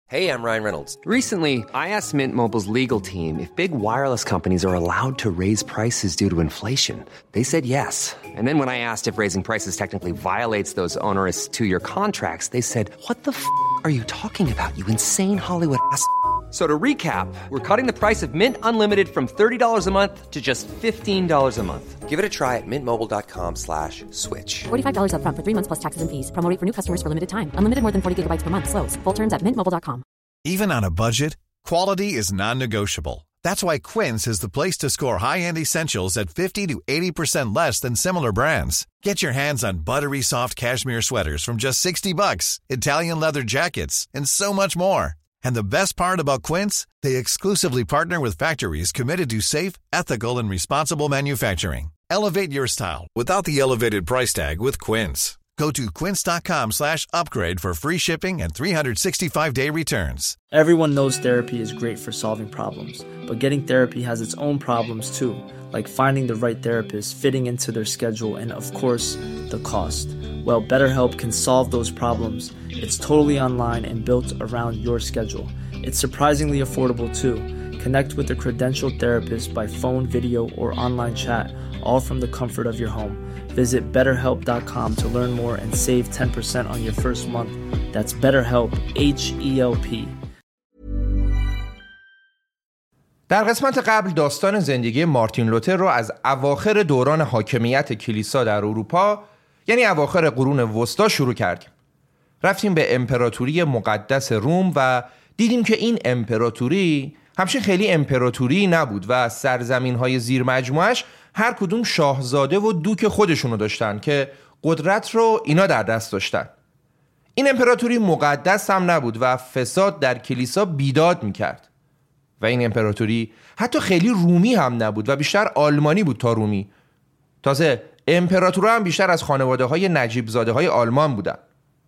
Hey, I'm Ryan Reynolds. Recently, I asked Mint Mobile's legal team if big wireless companies are allowed to raise prices due to inflation. They said yes. And then when I asked if raising prices technically violates those onerous two-year contracts, they said, "What the are you talking about, you insane Hollywood ass?" So to recap, we're cutting the price of Mint Unlimited from $30 a month to just $15 a month. Give it a try at mintmobile.com/switch. $45 up front for 3 months plus taxes and fees. Promo rate for new customers for limited time. Unlimited more than 40 gigabytes per month. Slows full terms at mintmobile.com. Even on a budget, quality is non-negotiable. That's why Quince is the place to score high-end essentials at 50 to 80% less than similar brands. Get your hands on buttery soft cashmere sweaters from just $60, Italian leather jackets, and so much more. And the best part about Quince, they exclusively partner with factories committed to safe, ethical, and responsible manufacturing. Elevate your style without the elevated price tag with Quince. Go to quince.com/upgrade for free shipping and 365-day returns. Everyone knows therapy is great for solving problems, but getting therapy has its own problems too, like finding the right therapist, fitting into their schedule, and of course, the cost. Well, BetterHelp can solve those problems. It's totally online and built around your schedule. It's surprisingly affordable too. Connect with a credentialed therapist by phone, video, or online chat, all from the comfort of your home. Visit BetterHelp.com to learn more and save 10% on your first month. That's BetterHelp, H-E-L-P. در قسمت قبل داستان زندگی مارتین لوتر رو از اواخر دوران حاکمیت کلیسا در اروپا، یعنی اواخر قرون وسطا شروع کردیم. رفتیم به امپراتوری مقدس روم و دیدیم که این امپراتوری همچنین خیلی امپراتوری نبود و سرزمین‌های زیر مجموعش هر کدوم شاهزاده و دوک خودشونو داشتن که قدرت رو اینا در دست داشتن. این امپراتوری مقدس هم نبود و فساد در کلیسا بیداد میکرد. و این امپراتوری حتی خیلی رومی هم نبود و بیشتر آلمانی بود تا رومی. تازه امپراتورها هم بیشتر از خانواده‌های نجیب زاده‌های آلمان بودن.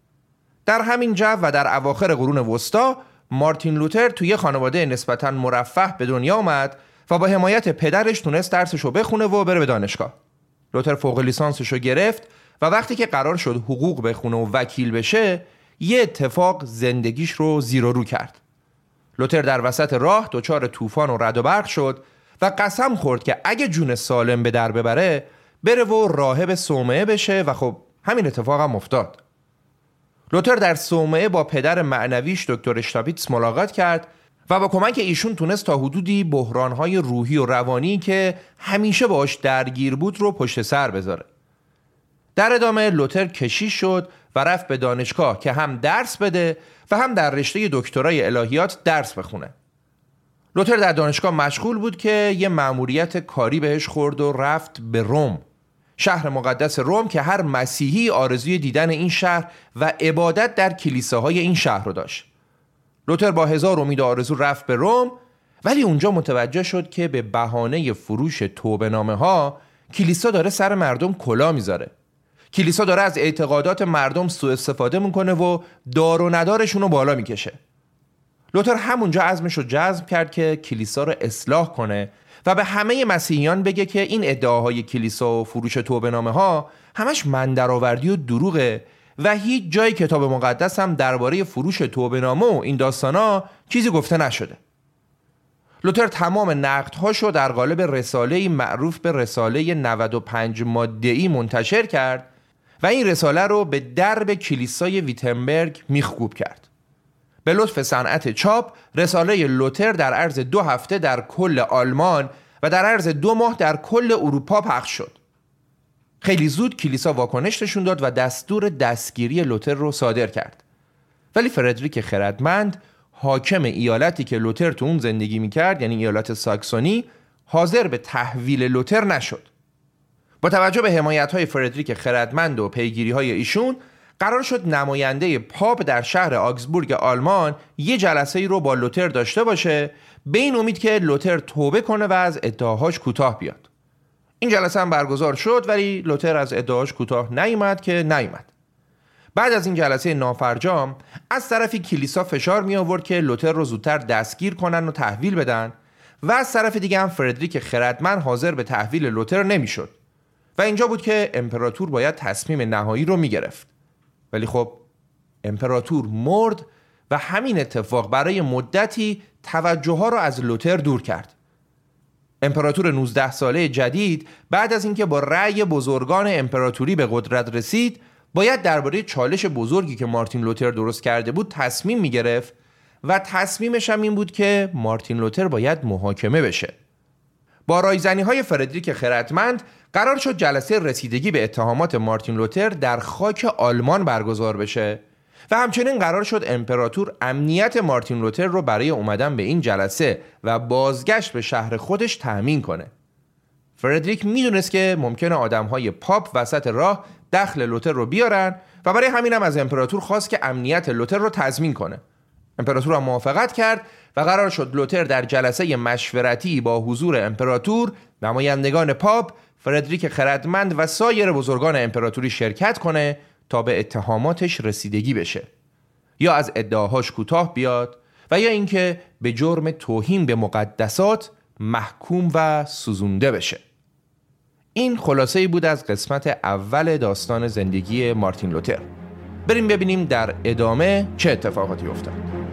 در همین جو و در اواخر قرون وسطا مارتین لوتر توی خانواده نسبتاً مرفه به دنیا آمد و با حمایت پدرش تونست درسشو بخونه و بره به دانشگاه. لوتر فوق لیسانسشو گرفت و وقتی که قرار شد حقوق بخونه و وکیل بشه، یه اتفاق زندگیش رو زیر و رو کرد. لوتر در وسط راه دچار طوفان و رعد و برق شد و قسم خورد که اگه جون سالم به در ببره، بره و راهب صومعه بشه و خب همین اتفاق هم افتاد. لوتر در صومعه با پدر معنویش دکتر اشتاپیتس ملاقات کرد و با کمک ایشون تونست تا حدودی بحران‌های روحی و روانی که همیشه باهاش درگیر بود رو پشت سر بذاره. در ادامه لوتر کشیش شد و رفت به دانشگاه که هم درس بده و هم در رشته دکترای الهیات درس بخونه. لوتر در دانشگاه مشغول بود که یه مأموریت کاری بهش خورد و رفت به روم، شهر مقدس روم که هر مسیحی آرزوی دیدن این شهر و عبادت در کلیساهای این شهر رو داشت. لوتر با هزار امید آرزو رفت به روم، ولی اونجا متوجه شد که به بهانه فروش توبه‌نامه ها کلیسا داره سر مردم کلاه میذاره. کلیسا داره از اعتقادات مردم سوء استفاده میکنه و دار و ندارشون رو بالا میکشه. لوتر همونجا عزمش رو جزم کرد که کلیسا رو اصلاح کنه و به همه مسیحیان بگه که این ادعاهای کلیسا و فروش توبه‌نامه ها همش مندرآوردی و دروغه و هیچ جای کتاب مقدس هم درباره فروش توبه‌نامه و این داستانا چیزی گفته نشده. لوتر تمام نقدهاشو در قالب رساله‌ای معروف به رساله 95 ماده‌ای منتشر کرد و این رساله رو به درب کلیسای ویتنبرگ میخکوب کرد. به لطف صنعت چاپ، رساله لوتر در عرض 2 هفته در کل آلمان و در عرض 2 ماه در کل اروپا پخش شد. خیلی زود کلیسا واکنش نشون داد و دستور دستگیری لوتر رو صادر کرد. ولی فردریک خردمند، حاکم ایالتی که لوتر تو اون زندگی میکرد، یعنی ایالت ساکسونی، حاضر به تحویل لوتر نشد. با توجه به حمایت‌های فردریک خردمند و پیگیری‌های ایشون، قرار شد نماینده پاپ در شهر آگزبورگ آلمان یه جلسه‌ای رو با لوتر داشته باشه، به این امید که لوتر توبه کنه و از ادعاهاش کوتاه بیاد. این جلسه هم برگزار شد، ولی لوتر از ادعاهاش کوتاه نیامد که نیامد. بعد از این جلسه نافرجام، از طرفی کلیسا فشار می آورد که لوتر رو زودتر دستگیر کنن و تحویل بدن و از طرف دیگه هم فردریک خردمند حاضر به تحویل لوتر نمیشد و اینجا بود که امپراتور باید تصمیم نهایی رو می گرفت. ولی خب امپراتور مرد و همین اتفاق برای مدتی توجه ها را از لوتر دور کرد. امپراتور 19 ساله جدید بعد از اینکه با رأی بزرگان امپراتوری به قدرت رسید، باید درباره چالش بزرگی که مارتین لوتر درست کرده بود تصمیم می‌گرفت و تصمیمش هم این بود که مارتین لوتر باید محاکمه بشه. با رایزنی‌های فردریک خردمند قرار شد جلسه رسیدگی به اتهامات مارتین لوتر در خاک آلمان برگزار بشه و همچنین قرار شد امپراتور امنیت مارتین لوتر رو برای اومدن به این جلسه و بازگشت به شهر خودش تأمین کنه. فردریک میدونست که ممکنه آدم‌های پاپ وسط راه دخل لوتر رو بیارن و برای همین هم از امپراتور خواست که امنیت لوتر رو تضمین کنه. امپراتور هم موافقت کرد و قرار شد لوتر در جلسه مشورتی با حضور امپراتور، نمایندگان پاپ، فردریک خردمند و سایر بزرگان امپراتوری شرکت کنه تا به اتهاماتش رسیدگی بشه، یا از ادعاهاش کوتاه بیاد و یا اینکه به جرم توهین به مقدسات محکوم و سوزونده بشه. این خلاصه‌ای بود از قسمت اول داستان زندگی مارتین لوتر. بریم ببینیم در ادامه چه اتفاقاتی افتاد.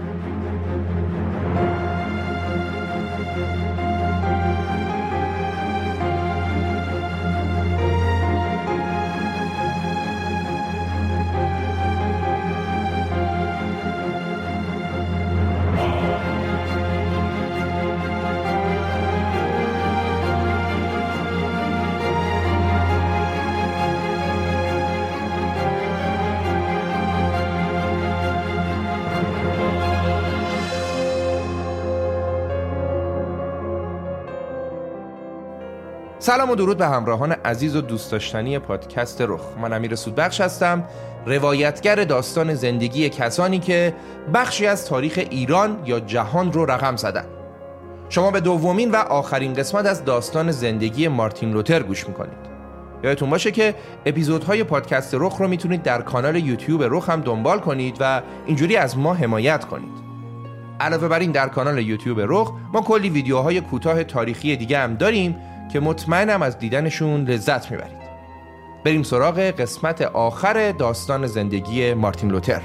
سلام و درود به همراهان عزیز و دوست داشتنی پادکست رخ. من امیر سودبخش هستم، روایتگر داستان زندگی کسانی که بخشی از تاریخ ایران یا جهان رو رقم زدن. شما به دومین و آخرین قسمت از داستان زندگی مارتین لوتر گوش میکنید. یادتون باشه که اپیزودهای پادکست رخ رو میتونید در کانال یوتیوب رخ هم دنبال کنید و اینجوری از ما حمایت کنید. علاوه بر این در کانال یوتیوب رخ ما کلی ویدیوهای کوتاه تاریخی دیگه هم داریم که مطمئنم از دیدنشون لذت میبرید. بریم سراغ قسمت آخر داستان زندگی مارتین لوتر.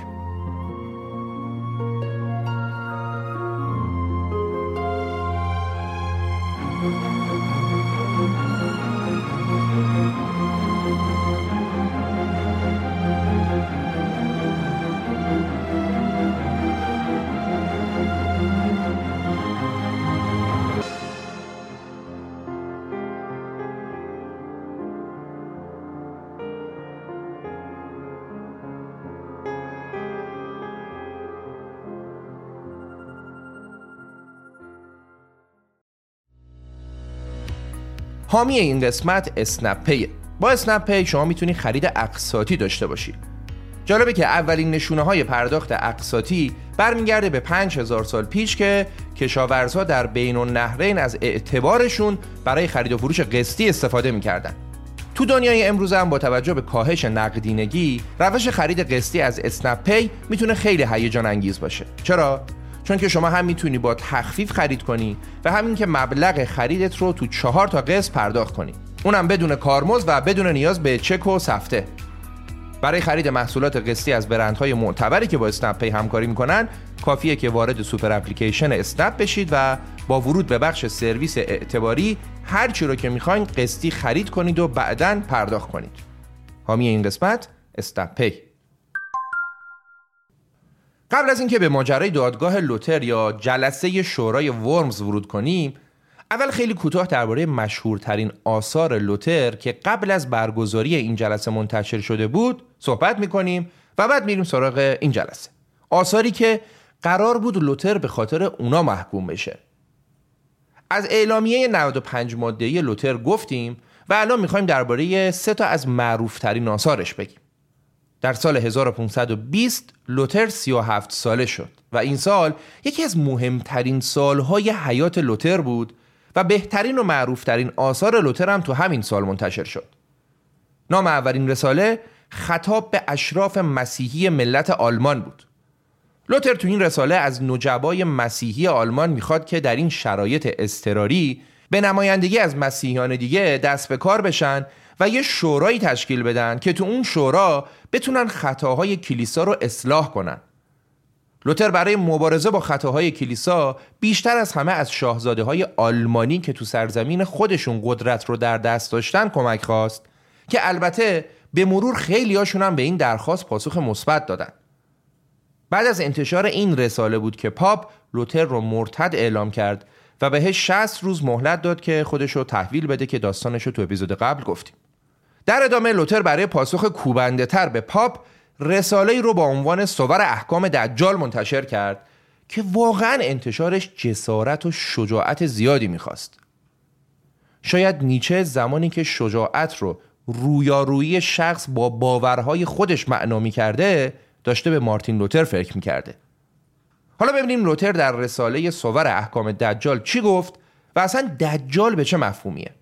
حامی این قسمت اسنپ پیه. با اسنپ پی شما میتونید خرید اقساطی داشته باشید. جالبه که اولین نشونه های پرداخت اقساطی برمیگرده به 5000 سال پیش که کشاورزها در بین النهرین از اعتبارشون برای خرید و فروش قسطی استفاده میکردن. تو دنیای امروز هم با توجه به کاهش نقدینگی، روش خرید قسطی از اسنپ پی میتونه خیلی هیجان انگیز باشه. چرا؟ چون که شما هم میتونی با تخفیف خرید کنی و همین که مبلغ خریدت رو تو 4 تا قسط پرداخت کنی، اونم بدون کارمزد و بدون نیاز به چک و سفته. برای خرید محصولات قسطی از برندهای معتبری که با اسنپ پی همکاری میکنن، کافیه که وارد سوپر اپلیکیشن اسنپ بشید و با ورود به بخش سرویس اعتباری هر چی رو که میخواین قسطی خرید کنید و بعداً پرداخت کنید. حامی این قسمت اسنپ پی. قبل از اینکه به ماجرای دادگاه لوتر یا جلسه شورای ورمز ورود کنیم، اول خیلی کوتاه درباره مشهورترین آثار لوتر که قبل از برگزاری این جلسه منتشر شده بود صحبت میکنیم و بعد میریم سراغ این جلسه. آثاری که قرار بود لوتر به خاطر اونا محکوم بشه. از اعلامیه 95 ماده‌ای لوتر گفتیم و الان میخوایم درباره 3 تا از معروفترین آثارش بگیم. در سال 1520 لوتر 37 ساله شد و این سال یکی از مهمترین سالهای حیات لوتر بود و بهترین و معروفترین آثار لوتر هم تو همین سال منتشر شد. نام اولین رساله خطاب به اشراف مسیحی ملت آلمان بود. لوتر تو این رساله از نجبای مسیحی آلمان میخواد که در این شرایط اضطراری به نمایندگی از مسیحیان دیگه دست به کار بشن و یه شورایی تشکیل بدن که تو اون شورا بتونن خطاهای کلیسا رو اصلاح کنن. لوتر برای مبارزه با خطاهای کلیسا بیشتر از همه از شاهزاده‌های آلمانی که تو سرزمین خودشون قدرت رو در دست داشتن کمک خواست که البته به مرور خیلیاشون هم به این درخواست پاسخ مثبت دادن. بعد از انتشار این رساله بود که پاپ لوتر رو مرتد اعلام کرد و بهش 60 روز مهلت داد که خودش رو تحویل بده که داستانش رو تو اپیزود قبل گفتیم. در ادامه لوتر برای پاسخ کوبنده تر به پاپ رساله‌ای رو با عنوان صور احکام دجال منتشر کرد که واقعا انتشارش جسارت و شجاعت زیادی میخواست. شاید نیچه زمانی که شجاعت رو رویارویی شخص با باورهای خودش معنا می‌کرده داشته به مارتین لوتر فکر می‌کرده. حالا ببینیم لوتر در رساله صور احکام دجال چی گفت و اصلا دجال به چه مفهومیه.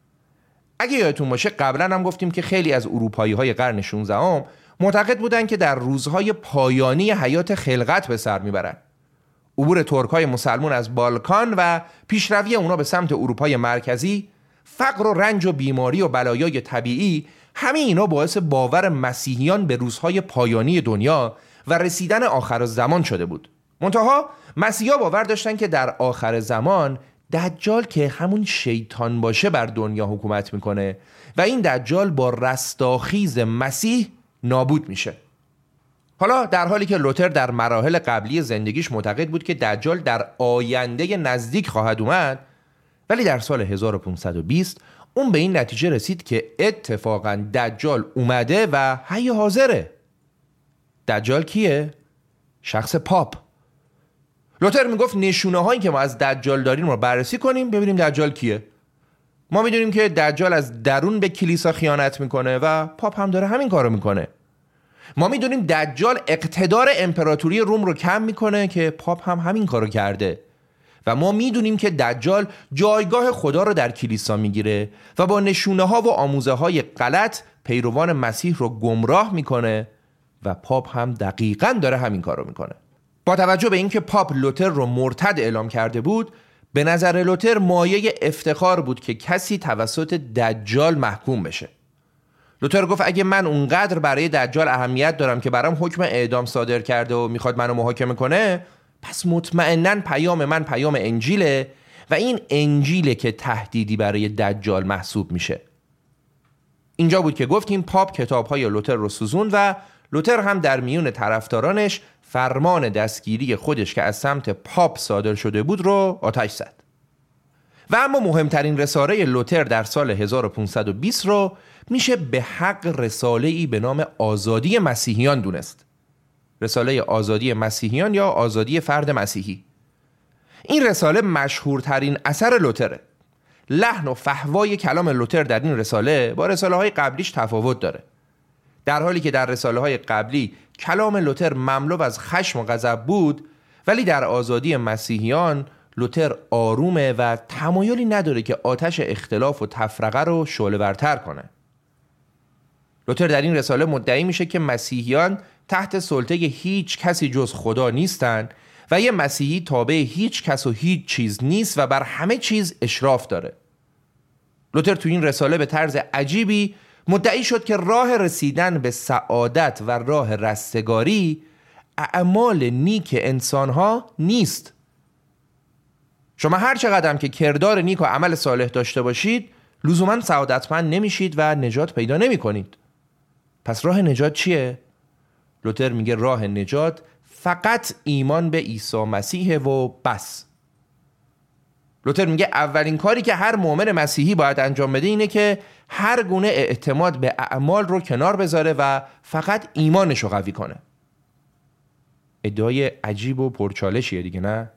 اگه یادتون باشه قبلا هم گفتیم که خیلی از اروپایی‌های قرن 16 معتقد بودن که در روزهای پایانی حیات خلقت به سر میبرن. عبور ترک‌های مسلمان از بالکان و پیشروی اونا به سمت اروپای مرکزی، فقر و رنج و بیماری و بلایای طبیعی، همه اینا باعث باور مسیحیان به روزهای پایانی دنیا و رسیدن آخر زمان شده بود. منتها مسیحا باور داشتن که در آخر زمان دجال که همون شیطان باشه بر دنیا حکومت میکنه و این دجال با رستاخیز مسیح نابود میشه. حالا در حالی که لوتر در مراحل قبلی زندگیش معتقد بود که دجال در آینده نزدیک خواهد اومد، ولی در سال 1520 اون به این نتیجه رسید که اتفاقاً دجال اومده و حی حاضره. دجال کیه؟ شخص پاپ. لوتر میگفت نشونه هایی که ما از دجال داریم رو بررسی کنیم ببینیم دجال کیه. ما میدونیم که دجال از درون به کلیسا خیانت میکنه و پاپ هم داره همین کارو میکنه. ما میدونیم دجال اقتدار امپراتوری روم رو کم میکنه که پاپ هم همین کارو کرده. و ما میدونیم که دجال جایگاه خدا رو در کلیسا میگیره و با نشونه ها و آموزه های غلط پیروان مسیح رو گمراه میکنه و پاپ هم دقیقاً داره همین کار رو میکنه. با توجه به اینکه پاپ لوتر رو مرتد اعلام کرده بود، به نظر لوتر مایه افتخار بود که کسی توسط دجال محکوم بشه. لوتر گفت اگه من اونقدر برای دجال اهمیت دارم که برام حکم اعدام صادر کرده و میخواد منو محاکمه کنه، پس مطمئناً پیام من پیام انجیله و این انجیله که تهدیدی برای دجال محسوب میشه. اینجا بود که گفتیم پاپ کتاب‌های لوتر رو سوزوند و لوتر هم در میون طرفدارانش فرمان دستگیری خودش که از سمت پاپ صادر شده بود رو آتش زد. و اما مهمترین رساله لوتر در سال 1520 رو میشه به حق رساله‌ای به نام آزادی مسیحیان دونست. رساله آزادی مسیحیان یا آزادی فرد مسیحی. این رساله مشهورترین اثر لوتره. لحن و فحوای کلام لوتر در این رساله با رساله‌های قبلیش تفاوت داره. در حالی که در رساله‌های قبلی کلام لوتر مملو از خشم و غضب بود، ولی در آزادی مسیحیان لوتر آرومه و تمایلی نداره که آتش اختلاف و تفرقه رو شعله‌ورتر کنه. لوتر در این رساله مدعی میشه که مسیحیان تحت سلطه هیچ کسی جز خدا نیستن و یه مسیحی تابع هیچ کس و هیچ چیز نیست و بر همه چیز اشراف داره. لوتر تو این رساله به طرز عجیبی مدعی شد که راه رسیدن به سعادت و راه رستگاری اعمال نیک انسانها نیست. شما هر چقدر که کردار نیک و عمل صالح داشته باشید لزوما سعادتمند نمیشید و نجات پیدا نمی کنید. پس راه نجات چیه؟ لوتر میگه راه نجات فقط ایمان به عیسی مسیح و بس. لوتر میگه اولین کاری که هر مؤمن مسیحی باید انجام بده اینه که هر گونه اعتماد به اعمال رو کنار بذاره و فقط ایمانش رو قوی کنه. ادعای عجیب و پرچالشیه دیگه، نه؟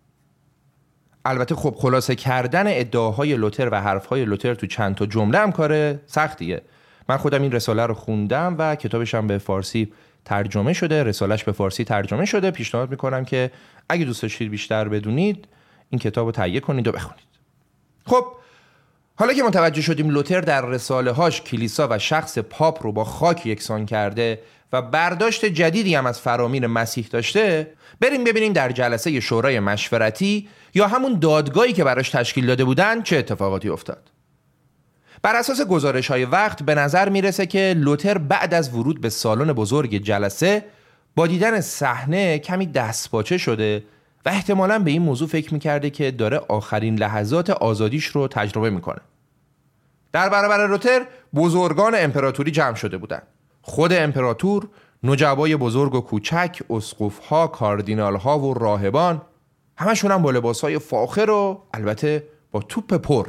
البته خب خلاصه کردن ادعاهای لوتر و حرفهای لوتر تو چند تا جمله هم کار سختیه. من خودم این رساله رو خوندم و کتابش هم به فارسی ترجمه شده، رسالش به فارسی ترجمه شده. پیشنهاد میکنم که اگه دوست داشتید بیشتر بدونید این کتاب رو تهیه کنید و بخونید. خب حالا که متوجه شدیم لوتر در رساله هاش کلیسا و شخص پاپ رو با خاک یکسان کرده و برداشت جدیدی هم از فرامین مسیح داشته، بریم ببینیم در جلسه شورای مشورتی یا همون دادگاهی که براش تشکیل داده بودن چه اتفاقاتی افتاد. بر اساس گزارش‌های وقت به نظر میرسه که لوتر بعد از ورود به سالن بزرگ جلسه با دیدن صحنه کمی دستپاچه شده و احتمالاً به این موضوع فکر میکرده که داره آخرین لحظات آزادیش رو تجربه میکنه. در برابر لوتر بزرگان امپراتوری جمع شده بودند. خود امپراتور، نجبای بزرگ و کوچک، اسقف‌ها، کاردینال‌ها و راهبان، همشون هم با لباس‌های فاخر و البته با توپ پر.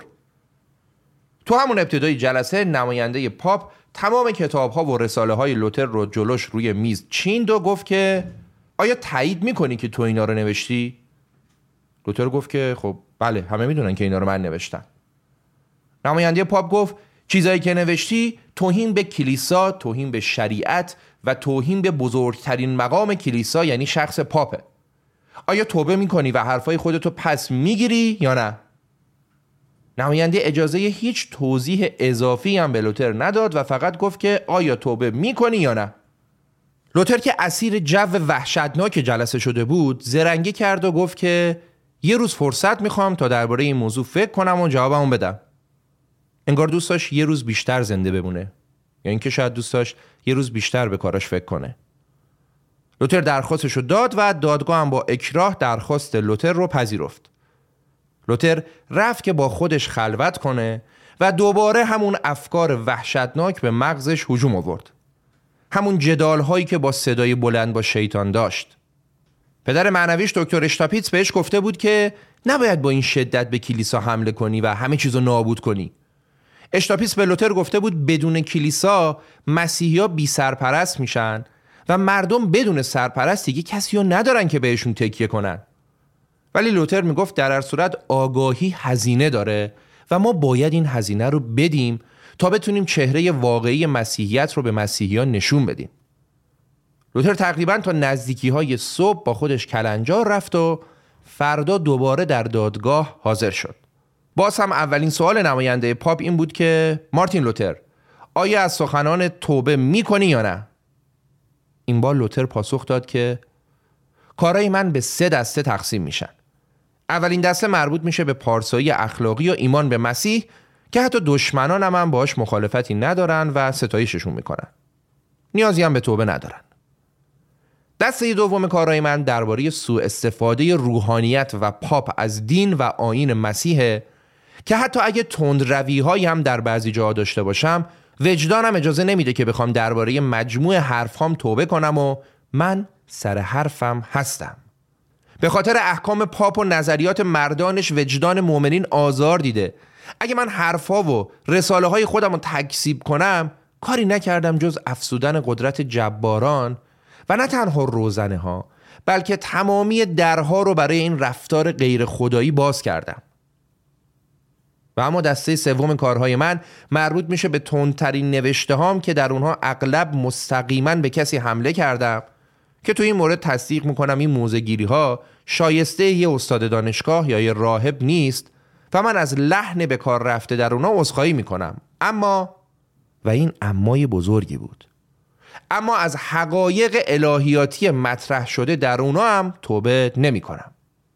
تو همون ابتدای جلسه نماینده پاپ تمام کتاب‌ها و رساله‌های لوتر رو جلوش روی میز چیند و گفت که آیا تایید می‌کنی که تو اینا رو نوشتی؟ لوتر گفت که خب بله، همه می‌دونن که اینا رو من نوشتم. نماینده پاپ گفت چیزایی که نوشتی توهین به کلیسا، توهین به شریعت و توهین به بزرگترین مقام کلیسا یعنی شخص پاپه. آیا توبه میکنی و حرفای خودتو پس میگیری یا نه؟ نماینده اجازه هیچ توضیح اضافی هم به لوتر نداد و فقط گفت که آیا توبه میکنی یا نه؟ لوتر که اسیر جو وحشتناک جلسه شده بود زرنگی کرد و گفت که یه روز فرصت میخوام تا درباره این موضوع فکر کنم و جوابمو بدم. انگار دوست داشت یه روز بیشتر زنده بمونه، یا اینکه شاید دوست داشت یه روز بیشتر به کاراش فکر کنه. لوتر درخواستشو داد و دادگاه هم با اکراه درخواست لوتر رو پذیرفت. لوتر رفت که با خودش خلوت کنه و دوباره همون افکار وحشتناک به مغزش هجوم آورد. همون جدال‌هایی که با صدای بلند با شیطان داشت. پدر معنویش دکتر اشتاپیتس بهش گفته بود که نباید با این شدت به کلیسا حمله کنی و همه چیزو نابود کنی. اشتاپیتس به لوتر گفته بود بدون کلیسا مسیحی‌ها بی سرپرست میشن و مردم بدون سرپرست دیگه کسی رو ندارن که بهشون تکیه کنن. ولی لوتر میگفت در هر صورت آگاهی هزینه داره و ما باید این هزینه رو بدیم تا بتونیم چهره واقعی مسیحیت رو به مسیحیان نشون بدیم. لوتر تقریباً تا نزدیکی‌های صبح با خودش کلنجار رفت و فردا دوباره در دادگاه حاضر شد. باز هم اولین سوال نماینده پاپ این بود که مارتین لوتر آیا از سخنان توبه میکنی یا نه؟ این بار لوتر پاسخ داد که کارهای من به 3 دسته تقسیم میشن. اولین دسته مربوط میشه به پارسایی اخلاقی و ایمان به مسیح که حتی دشمنانم هم باهاش مخالفتی ندارن و ستایششون میکنن. نیازی هم به توبه ندارن. دسته دوم کارهای من درباره سوء استفاده روحانیت و پاپ از دین و آیین مسیحه که حتی اگه تندروی‌هایی هم در بعضی جاها داشته باشم وجدانم اجازه نمیده که بخوام درباره مجموع حرفام توبه کنم و من سر حرفم هستم. به خاطر احکام پاپ و نظریات مردانش وجدان مؤمنین آزار دیده. اگه من حرفا و رساله های خودم رو تکذیب کنم کاری نکردم جز افزودن قدرت جباران و نه تنها روزنه ها بلکه تمامی درها رو برای این رفتار غیر خدایی باز کردم. و اما دسته سوم کارهای من مربوط میشه به تندترین نوشته هام که در اونها اغلب مستقیما به کسی حمله کردم که تو این مورد تصدیق میکنم این موزه‌گیری ها شایسته یه استاد دانشگاه یا یه راهب نیست و من از لحن به کار رفته در اونها عذرخواهی میکنم. اما و این امای بزرگی بود، اما از حقایق الهیاتی مطرح شده در اونها هم توبه نمی کنم.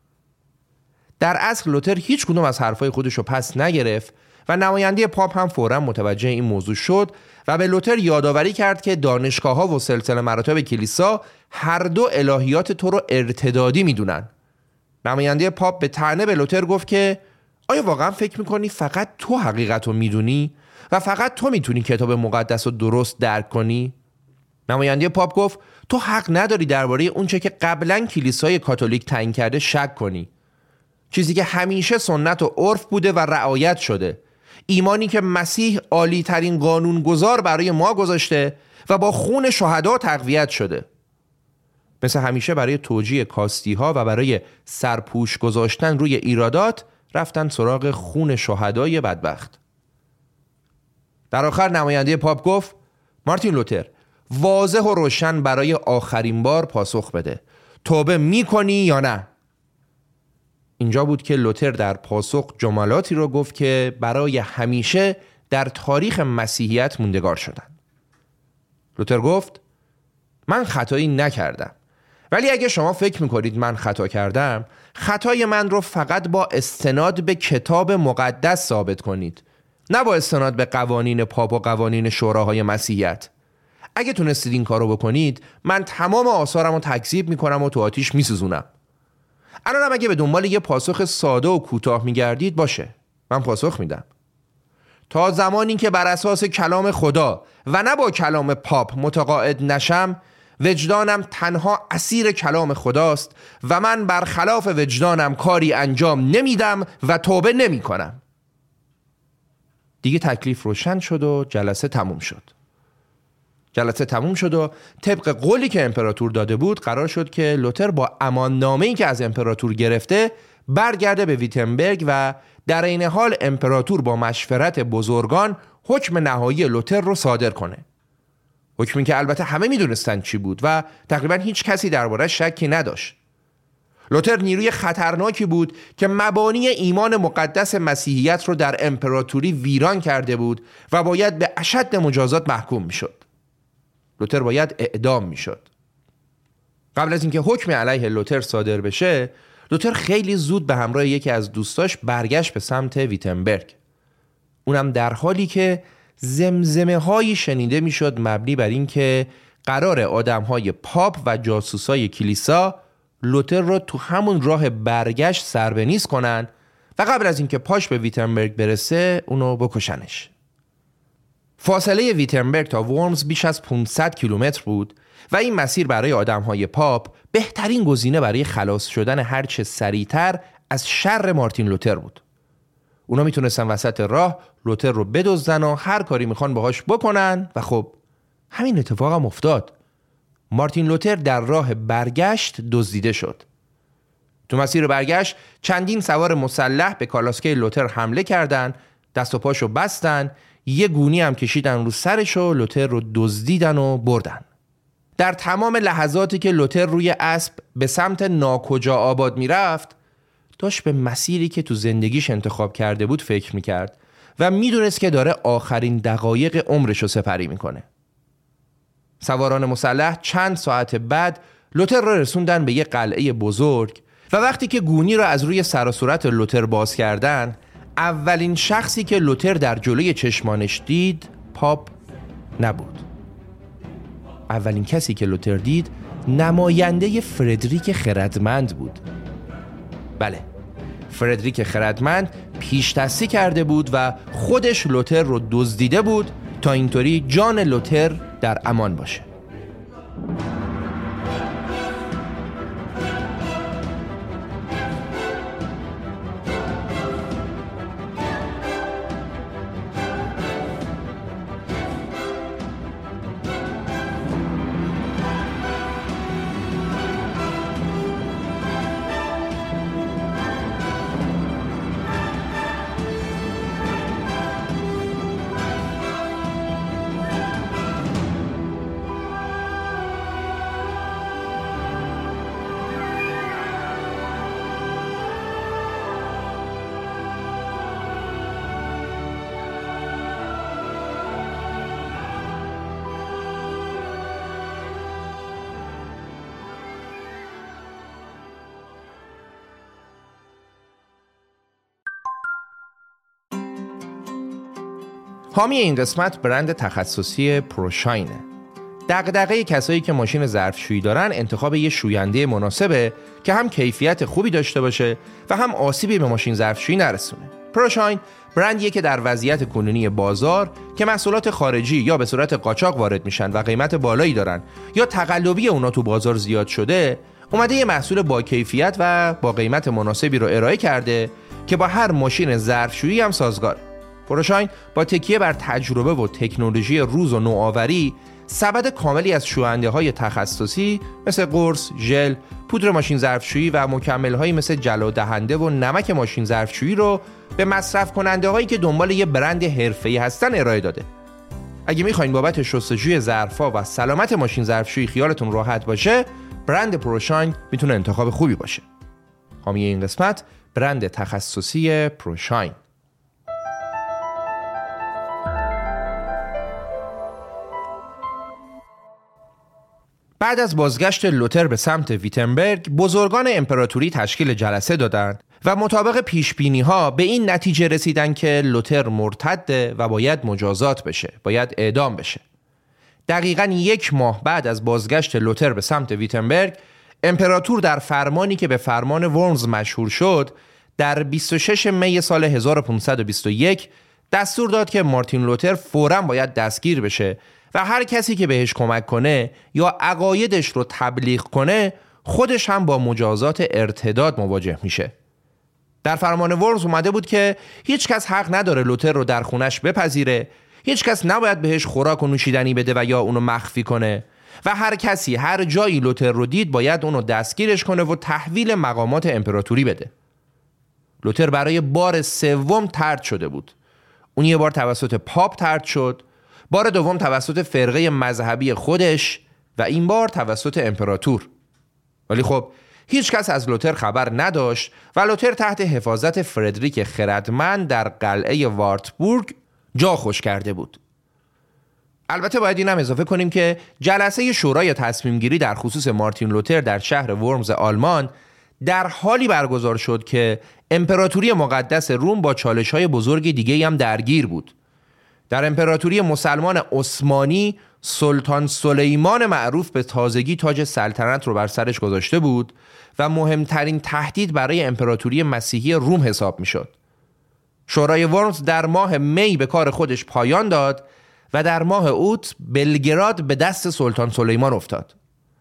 در اصل لوتر هیچ کدوم از حرفای خودشو پس نگرفت و نماینده پاپ هم فوراً متوجه این موضوع شد و به لوتر یادآوری کرد که دانشگاه‌ها و سلسله مراتب کلیسا هر دو الهیات تو رو ارتدادی میدونن. نماینده پاپ به طعنه به لوتر گفت که آیا واقعا فکر میکنی فقط تو حقیقت رو میدونی و فقط تو میتونی کتاب مقدس رو درست درک کنی؟ نماینده پاپ گفت تو حق نداری درباره اونچه که قبلا کلیسای کاتولیک تعیین کرده شک کنی. چیزی که همیشه سنت و عرف بوده و رعایت شده، ایمانی که مسیح عالی ترین قانونگذار برای ما گذاشته و با خون شهدا تقویت شده. مثل همیشه برای توجیه کاستی ها و برای سرپوش گذاشتن روی ایرادات رفتن سراغ خون شهدای بدبخت. در آخر نماینده پاپ گفت مارتین لوتر واضح و روشن برای آخرین بار پاسخ بده، توبه میکنی یا نه؟ اینجا بود که لوتر در پاسخ جملاتی رو گفت که برای همیشه در تاریخ مسیحیت موندگار شدن. لوتر گفت من خطایی نکردم، ولی اگه شما فکر میکنید من خطا کردم، خطای من رو فقط با استناد به کتاب مقدس ثابت کنید، نه با استناد به قوانین پاپ و قوانین شوراهای مسیحیت. اگه تونستید این کارو بکنید من تمام آثارمو تکذیب میکنم و تو آتیش میسوزونم. الانم اگه به دنبال یه پاسخ ساده و کوتاه میگردید باشه، من پاسخ میدم. تا زمانی که بر اساس کلام خدا و نه با کلام پاپ متقاعد نشم، وجدانم تنها اسیر کلام خداست و من برخلاف وجدانم کاری انجام نمیدم و توبه نمی کنم. دیگه تکلیف روشن شد و جلسه تموم شد و طبق قولی که امپراتور داده بود قرار شد که لوتر با اماننامه‌ای که از امپراتور گرفته برگرده به ویتنبرگ و در این حال امپراتور با مشورت بزرگان حکم نهایی لوتر رو صادر کنه. حکمی که البته همه میدونستن چی بود و تقریبا هیچ کسی درباره‌اش شکی نداشت. لوتر نیروی خطرناکی بود که مبانی ایمان مقدس مسیحیت رو در امپراتوری ویران کرده بود و باید به اشد مجازات محکوم میشد. لوتر باید اعدام میشد. قبل از اینکه حکم علیه لوتر صادر بشه، لوتر خیلی زود به همراه یکی از دوستاش برگشت به سمت ویتنبرگ. اونم در حالی که زمزمه هایی شنیده میشد مبنی بر این که قرار آدم های پاپ و جاسوسای کلیسا لوتر رو تو همون راه برگشت سربنیز کنن و قبل از اینکه پاش به ویتنبرگ برسه اونو بکشنش. فاصله ویتنبرگ تا ورمز بیش از 500 کیلومتر بود و این مسیر برای آدم‌های پاپ بهترین گزینه برای خلاص شدن هرچه سریعتر از شر مارتین لوتر بود. اونا میتونستن وسط راه لوتر رو بدزدن و هر کاری میخوان باهاش بکنن و خب همین اتفاق هم افتاد. مارتین لوتر در راه برگشت دزدیده شد. تو مسیر برگشت چندین سوار مسلح به کالاسکه لوتر حمله کردن، دست و پاشو بستن، یه گونی هم کشیدن رو سرش و لوتر رو دزدیدن و بردن. در تمام لحظاتی که لوتر روی اسب به سمت ناکجا آباد میرفت، داشت به مسیری که تو زندگیش انتخاب کرده بود فکر میکرد و میدونست که داره آخرین دقایق عمرش رو سپری میکنه. سواران مسلح چند ساعت بعد لوتر رو رسوندن به یه قلعه بزرگ و وقتی که گونی رو از روی سر و صورت لوتر باز کردن، اولین شخصی که لوتر در جلوی چشمانش دید پاپ نبود. اولین کسی که لوتر دید نماینده فردریک خردمند بود. بله، فردریک خردمند پیش دستی کرده بود و خودش لوتر رو دزدیده بود تا اینطوری جان لوتر در امان باشه. حامی این قسمت برند تخصصی پروشاینه. دغدغه کسایی که ماشین ظرفشویی دارن انتخاب یه شوینده مناسبه که هم کیفیت خوبی داشته باشه و هم آسیبی به ماشین ظرفشویی نرسونه. پروشاین برندیه که در وضعیت کنونی بازار که محصولات خارجی یا به صورت قاچاق وارد میشن و قیمت بالایی دارن یا تقلبی اونا تو بازار زیاد شده، اومده یه محصول با کیفیت و با قیمت مناسبی رو ارائه کرده که با هر ماشین ظرفشویی هم سازگاره. پروشاین با تکیه بر تجربه و تکنولوژی روز و نوآوری سبد کاملی از شوینده‌های تخصصی مثل قرص، ژل، پودر ماشین ظرفشویی و مکمل‌هایی مثل جلودهنده و نمک ماشین ظرفشویی رو به مصرف کننده‌هایی که دنبال یه برند حرفه‌ای هستن ارائه داده. اگه می‌خواید بابت شستشوی ظرف‌ها و سلامت ماشین ظرفشویی خیالتون راحت باشه، برند پروشاین میتونه انتخاب خوبی باشه. حامی این قسمت برند تخصصی پروشاین. بعد از بازگشت لوتر به سمت ویتنبرگ، بزرگان امپراتوری تشکیل جلسه دادند و مطابق پیشبینی‌ها به این نتیجه رسیدن که لوتر مرتده و باید مجازات بشه، باید اعدام بشه. دقیقاً 1 ماه بعد از بازگشت لوتر به سمت ویتنبرگ، امپراتور در فرمانی که به فرمان ورمز مشهور شد در 26 می سال 1521 دستور داد که مارتین لوتر فوراً باید دستگیر بشه و هر کسی که بهش کمک کنه یا عقایدش رو تبلیغ کنه خودش هم با مجازات ارتداد مواجه میشه. در فرمان ورمز اومده بود که هیچ کس حق نداره لوتر رو در خونش بپذیره، هیچ کس نباید بهش خوراک و نوشیدنی بده و یا اونو مخفی کنه و هر کسی هر جایی لوتر رو دید باید اونو دستگیرش کنه و تحویل مقامات امپراتوری بده. لوتر برای بار 3 طرد شده بود. اون یه بار توسط پاپ طرد شد، بار دوم توسط فرقه مذهبی خودش و این بار توسط امپراتور. ولی خب هیچ کس از لوتر خبر نداشت و لوتر تحت حفاظت فردریک خردمند در قلعه وارتبورگ جا خوش کرده بود. البته باید اینم اضافه کنیم که جلسه شورای تصمیم گیری در خصوص مارتین لوتر در شهر ورمز آلمان در حالی برگزار شد که امپراتوری مقدس روم با چالش‌های بزرگ دیگه‌ای هم درگیر بود. در امپراتوری مسلمان عثمانی سلطان سلیمان معروف به تازگی تاج سلطنت رو بر سرش گذاشته بود و مهمترین تهدید برای امپراتوری مسیحی روم حساب می‌شد. شورای ورمز در ماه می به کار خودش پایان داد و در ماه اوت بلگراد به دست سلطان سلیمان افتاد.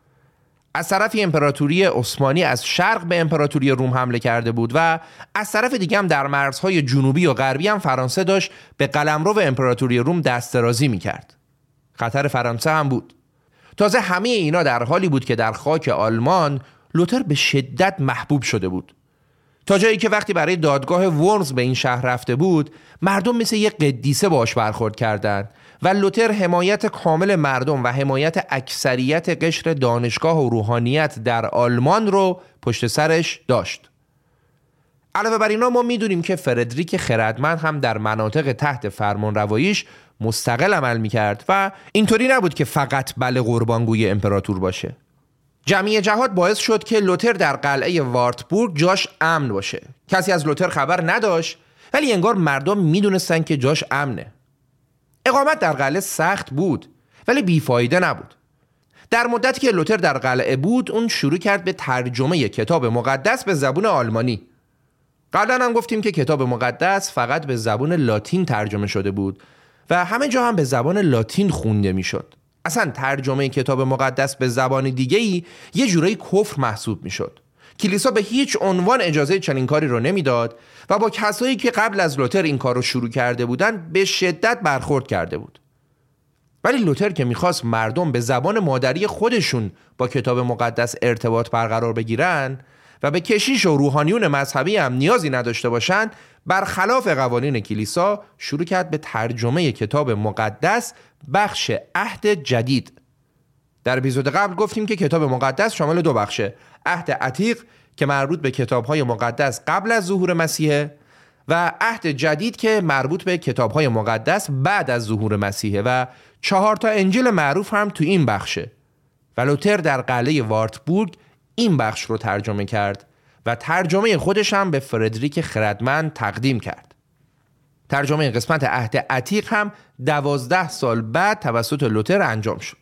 از طرفی امپراتوری عثمانی از شرق به امپراتوری روم حمله کرده بود و از طرف دیگه هم در مرزهای جنوبی و غربی هم فرانسه داشت به قلمرو امپراتوری روم دست درازی می‌کرد. خطر فرانسه هم بود. تازه همه اینا در حالی بود که در خاک آلمان لوتر به شدت محبوب شده بود. تا جایی که وقتی برای دادگاه ورمز به این شهر رفته بود مردم مثل یک قدیسه باهاش برخورد کردند و لوتر حمایت کامل مردم و حمایت اکثریت قشر دانشگاه و روحانیت در آلمان رو پشت سرش داشت. علاوه بر اینا ما میدونیم که فردریک خردمند هم در مناطق تحت فرمان رواییش مستقل عمل میکرد و اینطوری نبود که فقط بله قربانگوی امپراتور باشه. جمعی جهاد باعث شد که لوتر در قلعه وارتبورگ جاش امن باشه. کسی از لوتر خبر نداشت ولی انگار مردم میدونستن که جاش امنه. اقامت در قلعه سخت بود ولی بیفایده نبود. در مدتی که لوتر در قلعه بود اون شروع کرد به ترجمه کتاب مقدس به زبان آلمانی. قبلا هم گفتیم که کتاب مقدس فقط به زبان لاتین ترجمه شده بود و همه جا هم به زبان لاتین خونده میشد. اصلا ترجمه کتاب مقدس به زبان دیگه‌ای یه جورایی کفر محسوب میشد. کلیسا به هیچ عنوان اجازه چنین کاری رو نمیداد و با کسایی که قبل از لوتر این کار رو شروع کرده بودن به شدت برخورد کرده بود. ولی لوتر که میخواست مردم به زبان مادری خودشون با کتاب مقدس ارتباط برقرار بگیرن و به کشیش و روحانیون مذهبی هم نیازی نداشته باشن، برخلاف قوانین کلیسا شروع کرد به ترجمه کتاب مقدس بخش عهد جدید. در اپیزود قبل گفتیم که کتاب مقدس شامل 2 بخشه: عهد عتیق که مربوط به کتاب‌های مقدس قبل از ظهور مسیحه و عهد جدید که مربوط به کتاب‌های مقدس بعد از ظهور مسیحه و 4 تا انجیل معروف هم تو این بخشه. و لوتر در قلعه وارتبورگ این بخش رو ترجمه کرد و ترجمه خودش هم به فردریک خردمند تقدیم کرد. ترجمه قسمت عهد عتیق هم 12 سال بعد توسط لوتر انجام شد.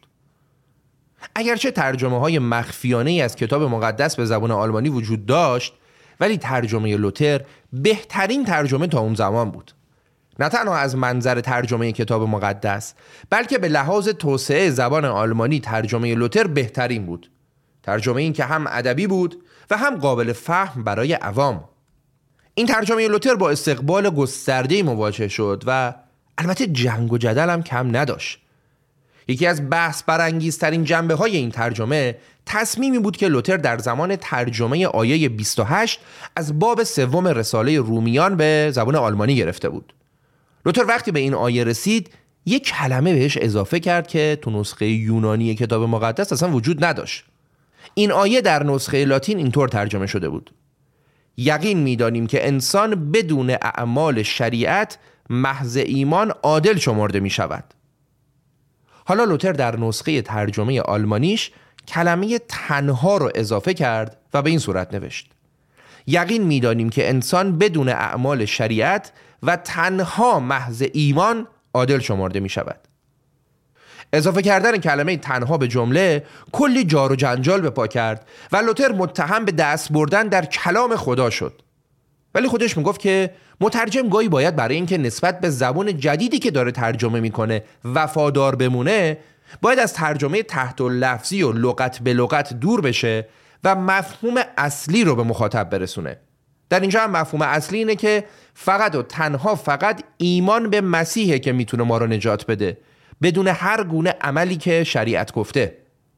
اگرچه ترجمه های مخفیانه‌ای از کتاب مقدس به زبان آلمانی وجود داشت ولی ترجمه لوتر بهترین ترجمه تا اون زمان بود. نه تنها از منظر ترجمه کتاب مقدس بلکه به لحاظ توسعه زبان آلمانی ترجمه لوتر بهترین بود. ترجمه این که هم ادبی بود و هم قابل فهم برای عوام. این ترجمه لوتر با استقبال گسترده‌ای مواجه شد و البته جنگ و جدل هم کم نداشت. یکی از بحث برانگیزترین جنبه‌های این ترجمه تصمیمی بود که لوتر در زمان ترجمه آیه 28 از باب 3 رساله رومیان به زبان آلمانی گرفته بود. لوتر وقتی به این آیه رسید یک کلمه بهش اضافه کرد که تو نسخه یونانی کتاب مقدس اصلا وجود نداشت. این آیه در نسخه لاتین اینطور ترجمه شده بود: یقین می‌دانیم که انسان بدون اعمال شریعت محض ایمان عادل شمرده می‌شود. حالا لوتر در نسخه ترجمه آلمانیش کلمه تنها رو اضافه کرد و به این صورت نوشت: یقین می‌دانیم که انسان بدون اعمال شریعت و تنها محض ایمان عادل شمرده می‌شود. اضافه کردن کلمه تنها به جمله کلی جار و جنجال به پا کرد و لوتر متهم به دست بردن در کلام خدا شد. ولی خودش میگفت که مترجم گاهی باید برای اینکه نسبت به زبان جدیدی که داره ترجمه میکنه وفادار بمونه، باید از ترجمه تحت لفظی و لغت به لغت دور بشه و مفهوم اصلی رو به مخاطب برسونه. در اینجا هم مفهوم اصلی اینه که فقط و تنها فقط ایمان به مسیحه که میتونه ما رو نجات بده، بدون هر گونه عملی که شریعت گفته.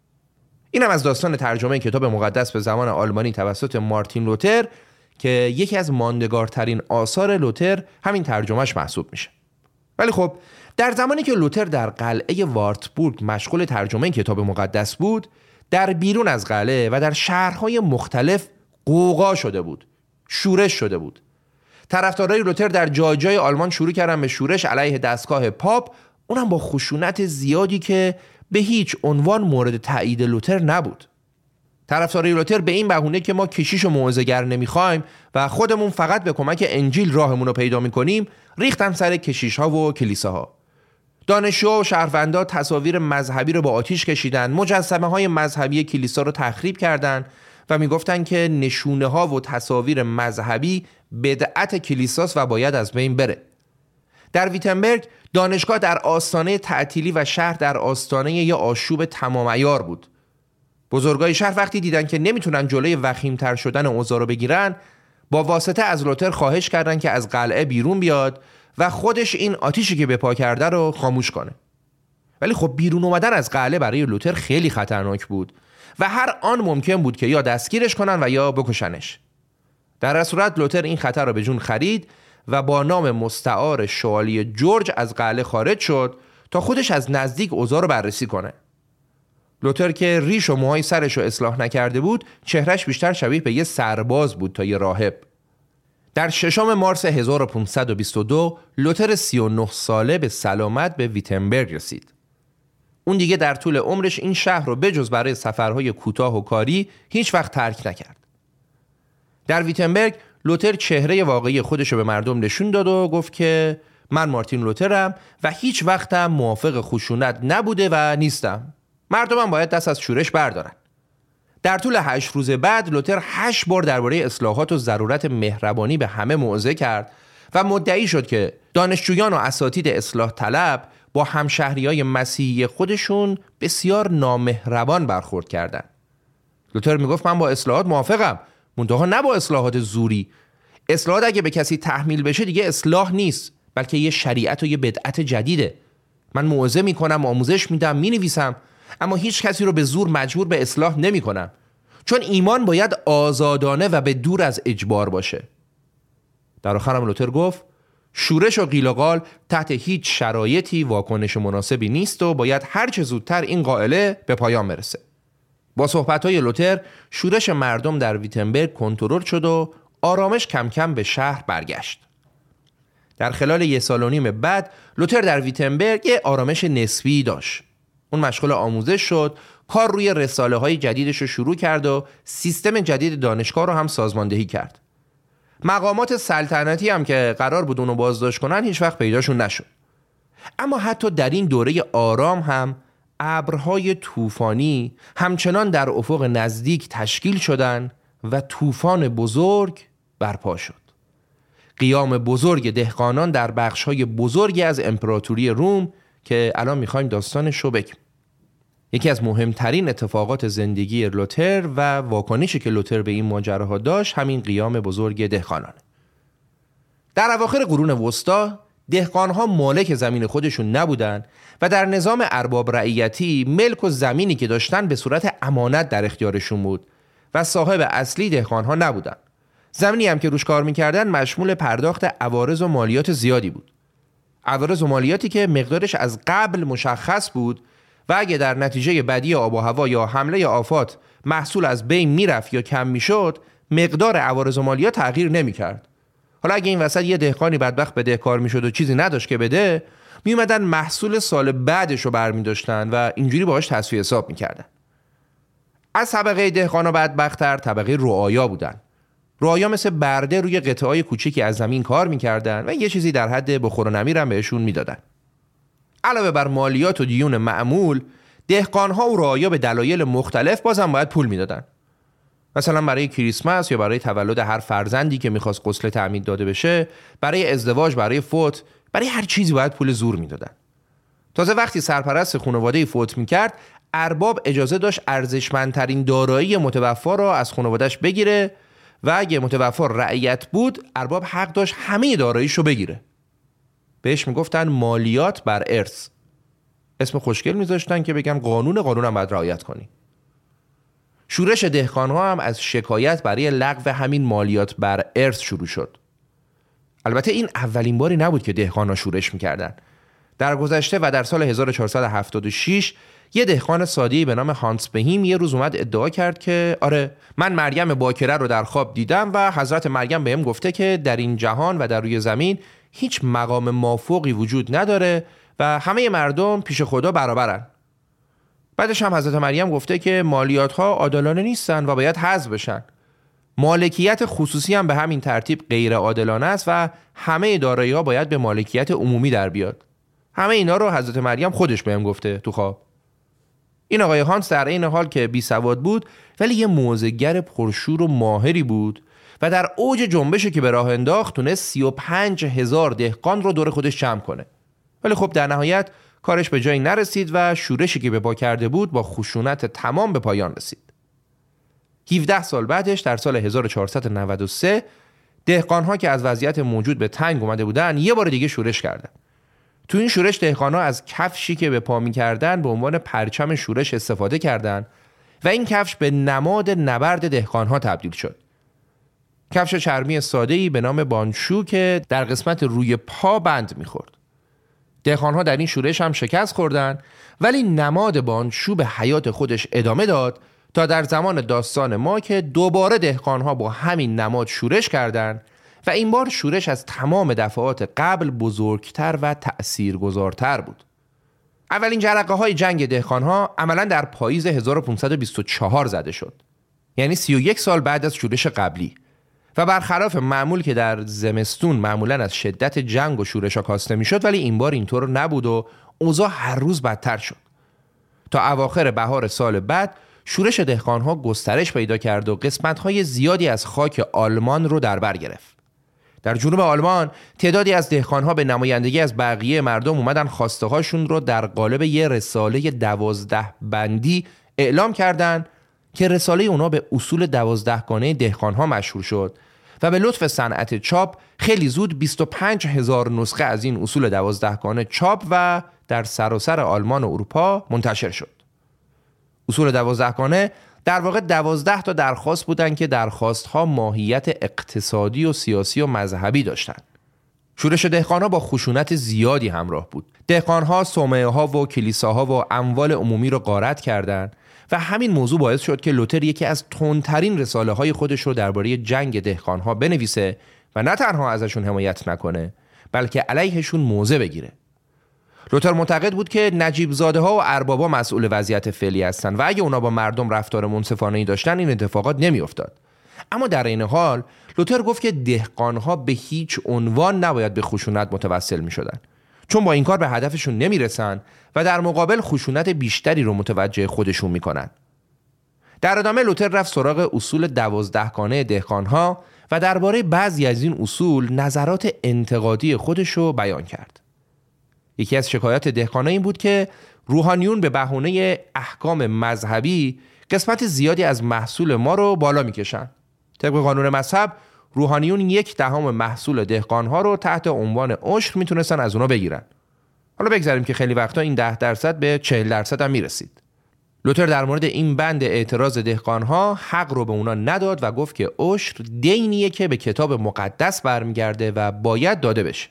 اینم از داستان ترجمه کتاب مقدس به زبان آلمانی توسط مارتین لوتر که یکی از ماندگارترین آثار لوتر همین ترجمهش محسوب میشه. ولی خب در زمانی که لوتر در قلعه وارتبورگ مشغول ترجمه کتاب مقدس بود، در بیرون از قلعه و در شهرهای مختلف غوغا شده بود، شورش شده بود. طرفدارای لوتر در جای جای آلمان شروع کردن به شورش علیه دستگاه پاپ، اونم با خشونت زیادی که به هیچ عنوان مورد تایید لوتر نبود. طرفدارای لوتر به این بهونه که ما کشیش و موعظه‌گر نمیخوایم و خودمون فقط به کمک انجیل راهمون رو پیدا میکنیم، ریختن سر کشیش‌ها و کلیساها. دانشجوها و شهروندا تصاویر مذهبی رو با آتیش کشیدن، مجسمه‌های مذهبی کلیسا رو تخریب کردن و میگفتن که نشونه‌ها و تصاویر مذهبی بدعت کلیساست و باید از بین بره. در ویتنبرگ دانشگاه در آستانه تعطیلی و شهر در آستانه یه آشوب تمام عیار بود. بزرگای شهر وقتی دیدن که نمیتونن جلوی وخیم‌تر شدن اوضاع رو بگیرن، با واسطه از لوتر خواهش کردن که از قلعه بیرون بیاد و خودش این آتیشی که به پا کرده رو خاموش کنه. ولی خب بیرون اومدن از قلعه برای لوتر خیلی خطرناک بود و هر آن ممکن بود که یا دستگیرش کنن و یا بکشنش. در صورت لوتر این خطر رو به جون خرید و با نام مستعار شوالیه جورج از قلعه خارج شد تا خودش از نزدیک اوضاع رو بررسی کنه. لوتر که ریش و موهای سرش رو اصلاح نکرده بود، چهرش بیشتر شبیه به یه سرباز بود تا یه راهب. در 6 مارس 1522 لوتر 39 ساله به سلامت به ویتنبرگ رسید. اون دیگه در طول عمرش این شهر رو بجز برای سفرهای کوتاه و کاری هیچ وقت ترک نکرد. در ویتنبرگ لوتر چهره واقعی خودش رو به مردم نشون داد و گفت که من مارتین لوترم و هیچ وقتم موافق خشونت نبوده و نیستم. مردمم باید دست از شورش بردارن. در طول 8 روز بعد لوتر 8 بار درباره اصلاحات و ضرورت مهربانی به همه موعظه کرد و مدعی شد که دانشجویان و اساتید اصلاح طلب با همشهریای مسیحی خودشون بسیار نامهربان برخورد کردند. لوتر میگفت من با اصلاحات موافقم، منتها نه با اصلاحات زوری. اصلاحات اگه به کسی تحمیل بشه دیگه اصلاح نیست، بلکه یه شریعت و یه بدعت جدیده. من موعظه میکنم، آموزش میدم، مینویسم، اما هیچ کسی رو به زور مجبور به اصلاح نمی کنم، چون ایمان باید آزادانه و به دور از اجبار باشه. در آخر هم لوتر گفت شورش و قیل و قال تحت هیچ شرایطی واکنش مناسبی نیست و باید هر چه زودتر این قائله به پایان برسه. با صحبت‌های لوتر شورش مردم در ویتنبرگ کنترل شد و آرامش کم کم به شهر برگشت. در خلال 1 سال و نیم بعد لوتر در ویتنبرگ یه آرامش نسبی داشت. اون مشغول آموزش شد، کار روی رساله‌های جدیدش رو شروع کرد و سیستم جدید دانشگاه رو هم سازماندهی کرد. مقامات سلطنتی هم که قرار بود اونو بازداشت کنن هیچ وقت پیداشون نشد. اما حتی در این دوره آرام هم ابرهای طوفانی همچنان در افق نزدیک تشکیل شدن و طوفان بزرگ برپا شد. قیام بزرگ دهقانان در بخش‌های بزرگی از امپراتوری روم که الان می‌خوایم داستانش رو بگیم. یکی از مهمترین اتفاقات زندگی لوتر و واکنشی که لوتر به این ماجراها داشت همین قیام بزرگ دهقانان. در اواخر قرون وسطا دهقانها مالک زمین خودشون نبودن و در نظام ارباب رعیتی ملک و زمینی که داشتن به صورت امانت در اختیارشون بود و صاحب اصلی دهقانها نبودن. زمینی هم که روش کار میکردن مشمول پرداخت عوارض و مالیات زیادی بود. عوارض و مالیاتی که مقدارش از قبل مشخص بود و اگه در نتیجه بدی آب و هوا یا حمله آفات محصول از بین میرفت یا کم میشد، مقدار عوارض و مالیات تغییر نمیکرد. حالا اگه این وسط یه دهقانی بدبخت بدهکار میشد و چیزی نداشت که بده، میومدن محصول سال بعدش رو برمی‌داشتن و اینجوری باهاش تصفیه حساب میکردن. از طبقه دهقانا بدبخت‌تر طبقه رعایا بودن. رعایا مثل برده روی قطعه‌های کوچیکی از زمین کار میکردن و یه چیزی در حد بخور و نمیر هم بهشون میدادن. علاوه بر مالیات و دیون معمول، دهقان‌ها و رعایا به دلایل مختلف بازم باید پول میدادن. مثلا برای کریسمس یا برای تولد هر فرزندی که میخواست غسل تعمید داده بشه، برای ازدواج، برای فوت، برای هر چیزی باید پول زور میدادن. تازه وقتی سرپرست خانواده فوت میکرد، ارباب اجازه داشت ارزشمندترین دارایی متوفا را از خانواده‌اش بگیره و اگه متوفا رعیت بود، ارباب حق داشت همه داراییشو بگیره. بهش میگفتن مالیات بر ارث. اسم خوشگل میذاشتن که بگن قانون هم باید رعایت کنی. شورش دهقان‌ها هم از شکایت برای لغو همین مالیات بر ارث شروع شد. البته این اولین باری نبود که دهقان‌ها شورش میکردن. در گذشته و در سال 1476 یه دهقان ساده‌ای به نام هانس بهیم یه روز اومد ادعا کرد که آره، من مریم باکره رو در خواب دیدم و حضرت مریم بهم گفته که در این جهان و در روی زمین هیچ مقام مافوقی وجود نداره و همه مردم پیش خدا برابرن. بعدش هم حضرت مریم گفته که مالیات‌ها عادلانه نیستن و باید حذف بشن. مالکیت خصوصی هم به همین ترتیب غیر عادلانه است و همه دارایی‌ها باید به مالکیت عمومی در بیاد. همه اینا رو حضرت مریم خودش بهم گفته تو خواب. این آقای هانس در این حال که بی سواد بود ولی یه موضع‌گر پرشور و ماهری بود و در اوج جنبشی که به راه انداخت تونست 35,000 دهقان رو دور خودش جمع کنه. ولی خب در نهایت کارش به جایی نرسید و شورشی که به پا کرده بود با خشونت تمام به پایان رسید. 17 سال بعدش در سال 1493 دهقان‌ها که از وضعیت موجود به تنگ اومده بودن یه بار دیگه شورش کردن. تو این شورش دهقان‌ها از کفشی که به پا می‌کردن به عنوان پرچم شورش استفاده کردند و این کفش به نماد نبرد دهقان‌ها تبدیل شد. کفش چرمی ساده‌ای به نام بانشو که در قسمت روی پا بند می‌خورد. دهقان‌ها در این شورش هم شکست خوردن ولی نماد بانشو به حیات خودش ادامه داد تا در زمان داستان ما که دوباره دهقان‌ها با همین نماد شورش کردند و این بار شورش از تمام دفعات قبل بزرگتر و تأثیرگذارتر بود. اولین جرقه های جنگ دهقان‌ها عملاً در پاییز 1524 زده شد. یعنی 31 سال بعد از شورش قبلی و برخلاف معمول که در زمستون معمولاً از شدت جنگ و شورش‌ها کاسته می‌شد، ولی این بار اینطور نبود و اوضاع هر روز بدتر شد. تا اواخر بهار سال بعد شورش دهقان‌ها گسترش پیدا کرد و قسمت‌های زیادی از خاک آلمان رو در بر گرفت. در جنوب آلمان تعدادی از دهقان‌ها به نمایندگی از بقیه مردم اومدن خواسته هاشون رو در قالب یه رساله 12 بندی اعلام کردن که رساله اونا به اصول 12 گانه دهقان‌ها مشهور شد و به لطف صنعت چاپ خیلی زود 25,000 نسخه از این اصول 12 گانه چاپ و در سراسر آلمان و اروپا منتشر شد. اصول 12 گانه در واقع 12 تا درخواست بودن که درخواست‌ها ماهیت اقتصادی و سیاسی و مذهبی داشتند. شورش دهقان‌ها با خشونت زیادی همراه بود. دهقان‌ها صومعه‌ها و کلیساها و اموال عمومی رو غارت کردند و همین موضوع باعث شد که لوتر یکی از تندترین رساله‌های خودش رو درباره جنگ دهقان‌ها بنویسه و نه تنها ازشون حمایت نکنه بلکه علیهشون موضع بگیره. لوتر معتقد بود که نجیب زاده ها و اربابا مسئول وضعیت فعلی هستند و اگه اونا با مردم رفتار منصفانه‌ای داشتن این اتفاقات نمی‌افتاد. اما در این حال لوتر گفت که دهقان‌ها به هیچ عنوان نباید به خشونت متوسل می‌شدن، چون با این کار به هدفشون نمی‌رسن و در مقابل خشونت بیشتری رو متوجه خودشون می‌کنن. در ادامه لوتر رفت سراغ اصول 12 گانه دهقان‌ها و درباره بعضی از این اصول نظرات انتقادی خودش رو بیان کرد. یکی از شکایات دهقانان این بود که روحانیون به بهونه احکام مذهبی قسمت زیادی از محصول ما رو بالا میکشن. طبق قانون مذهب روحانیون 1/10 محصول دهقانها رو تحت عنوان عشر میتونستن از اونا بگیرن. حالا بگذاریم که خیلی وقتا این 10% به 40% هم میرسید. لوتر در مورد این بند اعتراض دهقانها حق رو به اونا نداد و گفت که عشر دینیه که به کتاب مقدس برمیگرده و باید داده بشه.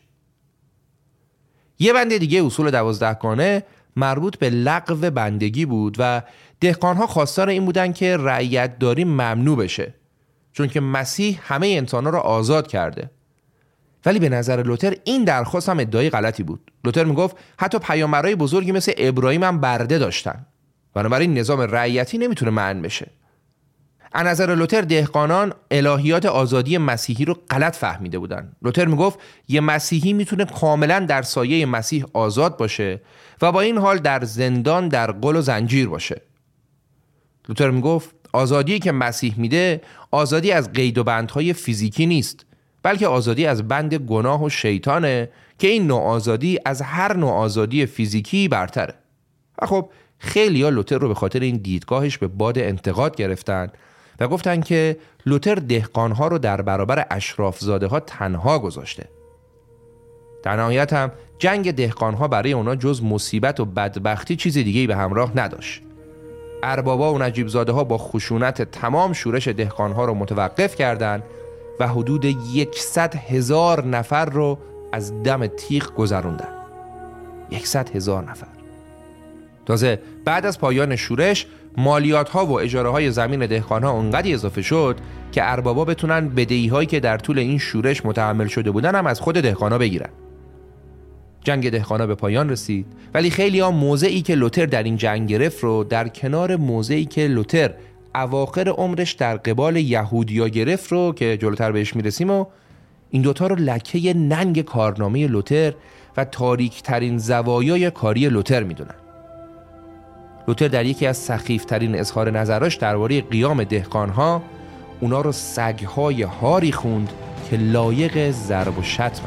یه بند دیگه اصول 12 گانه مربوط به لغو بندگی بود و دهقانها خواستار این بودن که رعیت داری ممنوع بشه، چون که مسیح همه انسان‌ها را آزاد کرده. ولی به نظر لوتر این درخواست هم ادعای غلطی بود. لوتر میگفت حتی پیامبرای بزرگی مثل ابراهیم هم برده داشتن، بنابراین نظام رعیتی نمیتونه معنی بشه. از نظر لوتر دهقانان الهیات آزادی مسیحی رو غلط فهمیده بودن. لوتر میگفت یه مسیحی میتونه کاملا در سایه مسیح آزاد باشه و با این حال در زندان در قل و زنجیر باشه. لوتر میگفت آزادی که مسیح میده آزادی از قید و بندهای فیزیکی نیست، بلکه آزادی از بند گناه و شیطانه که این نوع آزادی از هر نوع آزادی فیزیکی برتره. و خب خیلی‌ها لوتر رو به خاطر این دیدگاهش به باد انتقاد گرفتن و گفتن که لوتر دهقانها رو در برابر اشرافزاده‌ها تنها گذاشته. در نهایت هم جنگ دهقانها برای اونا جز مصیبت و بدبختی چیز دیگه‌ای به همراه نداشت. اربابا و نجیب‌زاده‌ها با خشونت تمام شورش دهقانها رو متوقف کردند و حدود 100,000 نفر رو از دم تیغ گذروندن. 100,000 نفر. تازه بعد از پایان شورش مالیات‌ها و اجاره‌های زمین دهقان‌ها اونقدر اضافه شد که اربابا بتونن بدهی‌هایی که در طول این شورش متحمل شده بودن هم از خود دهقان‌ها بگیرن. جنگ دهقان‌ها به پایان رسید، ولی خیلی‌ها موضعی که لوتر در این جنگ گرفت رو در کنار موضعی که لوتر اواخر عمرش در قبال یهودیا گرفت رو که جلوتر بهش میرسیم و این دوتا رو لکه ننگ کارنامه لوتر و تاریک‌ترین زوایای کاری لوتر میدونن. لوتر در یکی از سخیفترین اظهار نظراش درباره قیام دهقان‌ها اونا رو سگ‌های هاری خوند که لایق ضرب و شتمن.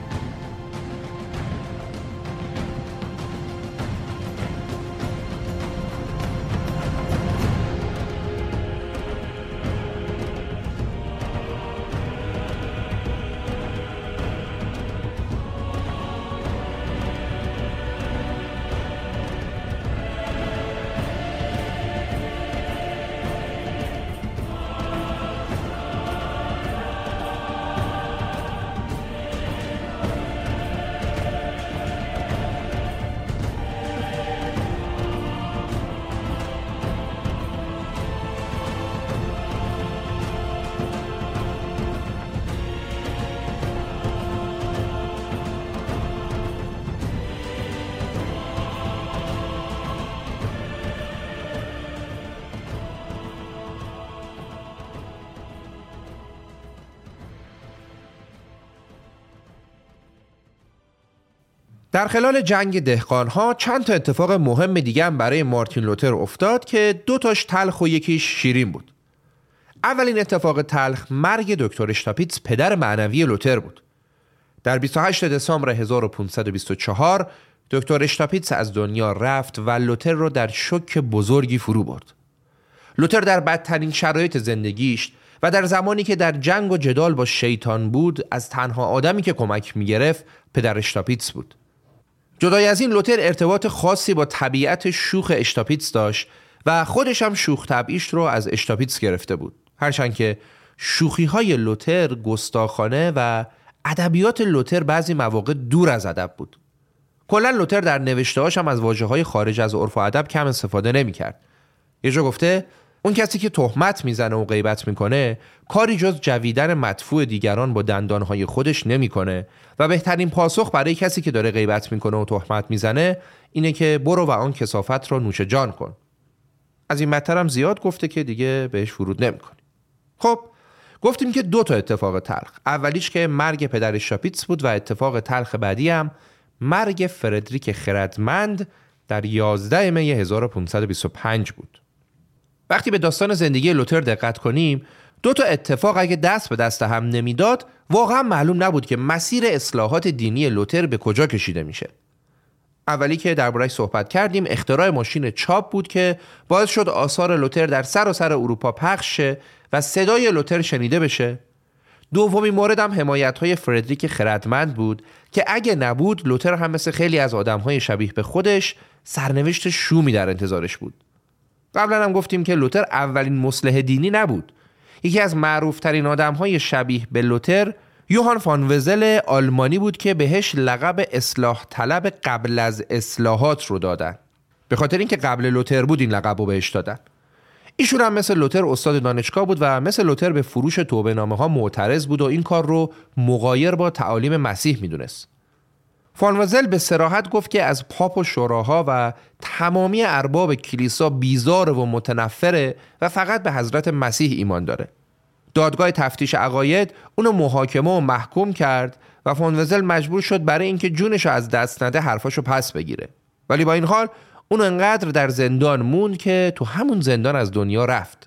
در خلال جنگ دهقان‌ها چند تا اتفاق مهم دیگه هم برای مارتین لوتر افتاد که دو تاش تلخ و یکیش شیرین بود. اولین اتفاق تلخ مرگ دکتر اشتاپیتس پدر معنوی لوتر بود. در 28 دسامبر 1524 دکتر اشتاپیتس از دنیا رفت و لوتر رو در شوک بزرگی فرو برد. لوتر در بدترین شرایط زندگیش و در زمانی که در جنگ و جدال با شیطان بود از تنها آدمی که کمک می‌گرفت پدر اشتاپیتس بود. جدای از این لوتر ارتباط خاصی با طبیعت شوخ اشتاپیتس داشت و خودش هم شوخ طبعیش رو از اشتاپیتس گرفته بود، هرچند که شوخی‌های لوتر گستاخانه و ادبیات لوتر بعضی مواقع دور از ادب بود. کلاً لوتر در نوشته‌هاش هم از واژه‌های خارج از عرف و ادب کم استفاده نمی‌کرد. یه جا گفته اون کسی که تهمت میزنه و غیبت میکنه کاری جز جویدن مدفوع دیگران با دندانهای خودش نمیکنه و بهترین پاسخ برای کسی که داره غیبت میکنه و تهمت میزنه اینه که برو و آن کثافت رو نوش جان کن. از این مطلب هم زیاد گفته که دیگه بهش ورود نمیکنی. خب گفتیم که دو تا اتفاق تلخ، اولیش که مرگ پدر اشتاپیتس بود و اتفاق تلخ بعدی هم مرگ فردریک خردمند در 11 می 1525 بود. وقتی به داستان زندگی لوتر دقت کنیم دو تا اتفاق اگه دست به دست هم نمیداد واقعا معلوم نبود که مسیر اصلاحات دینی لوتر به کجا کشیده میشه. اولی که درباره‌اش صحبت کردیم اختراع ماشین چاپ بود که باعث شد آثار لوتر در سراسر اروپا پخش شه و صدای لوتر شنیده بشه. دومین مورد هم حمایت‌های فردریک خردمند بود که اگه نبود لوتر هم مثل خیلی از آدم‌های شبیه به خودش سرنوشت شومی در انتظارش بود. قبلا هم گفتیم که لوتر اولین مصلح دینی نبود. یکی از معروفترین آدم‌های شبیه به لوتر یوهان فان وزل آلمانی بود که بهش لقب اصلاح طلب قبل از اصلاحات رو دادن. به خاطر اینکه قبل لوتر بود این لقب رو بهش دادن. ایشون هم مثل لوتر استاد دانشگاه بود و مثل لوتر به فروش توبه‌نامه‌ها معترض بود و این کار رو مغایر با تعالیم مسیح میدونست. فانوازل به صراحت گفت که از پاپ و شوراها و تمامی ارباب کلیسا بیزاره و متنفره و فقط به حضرت مسیح ایمان داره. دادگاه تفتیش عقاید اونو محاکمه و محکوم کرد و فانوازل مجبور شد برای اینکه جونشو از دست نده حرفاشو پس بگیره. ولی با این حال اون انقدر در زندان موند که تو همون زندان از دنیا رفت.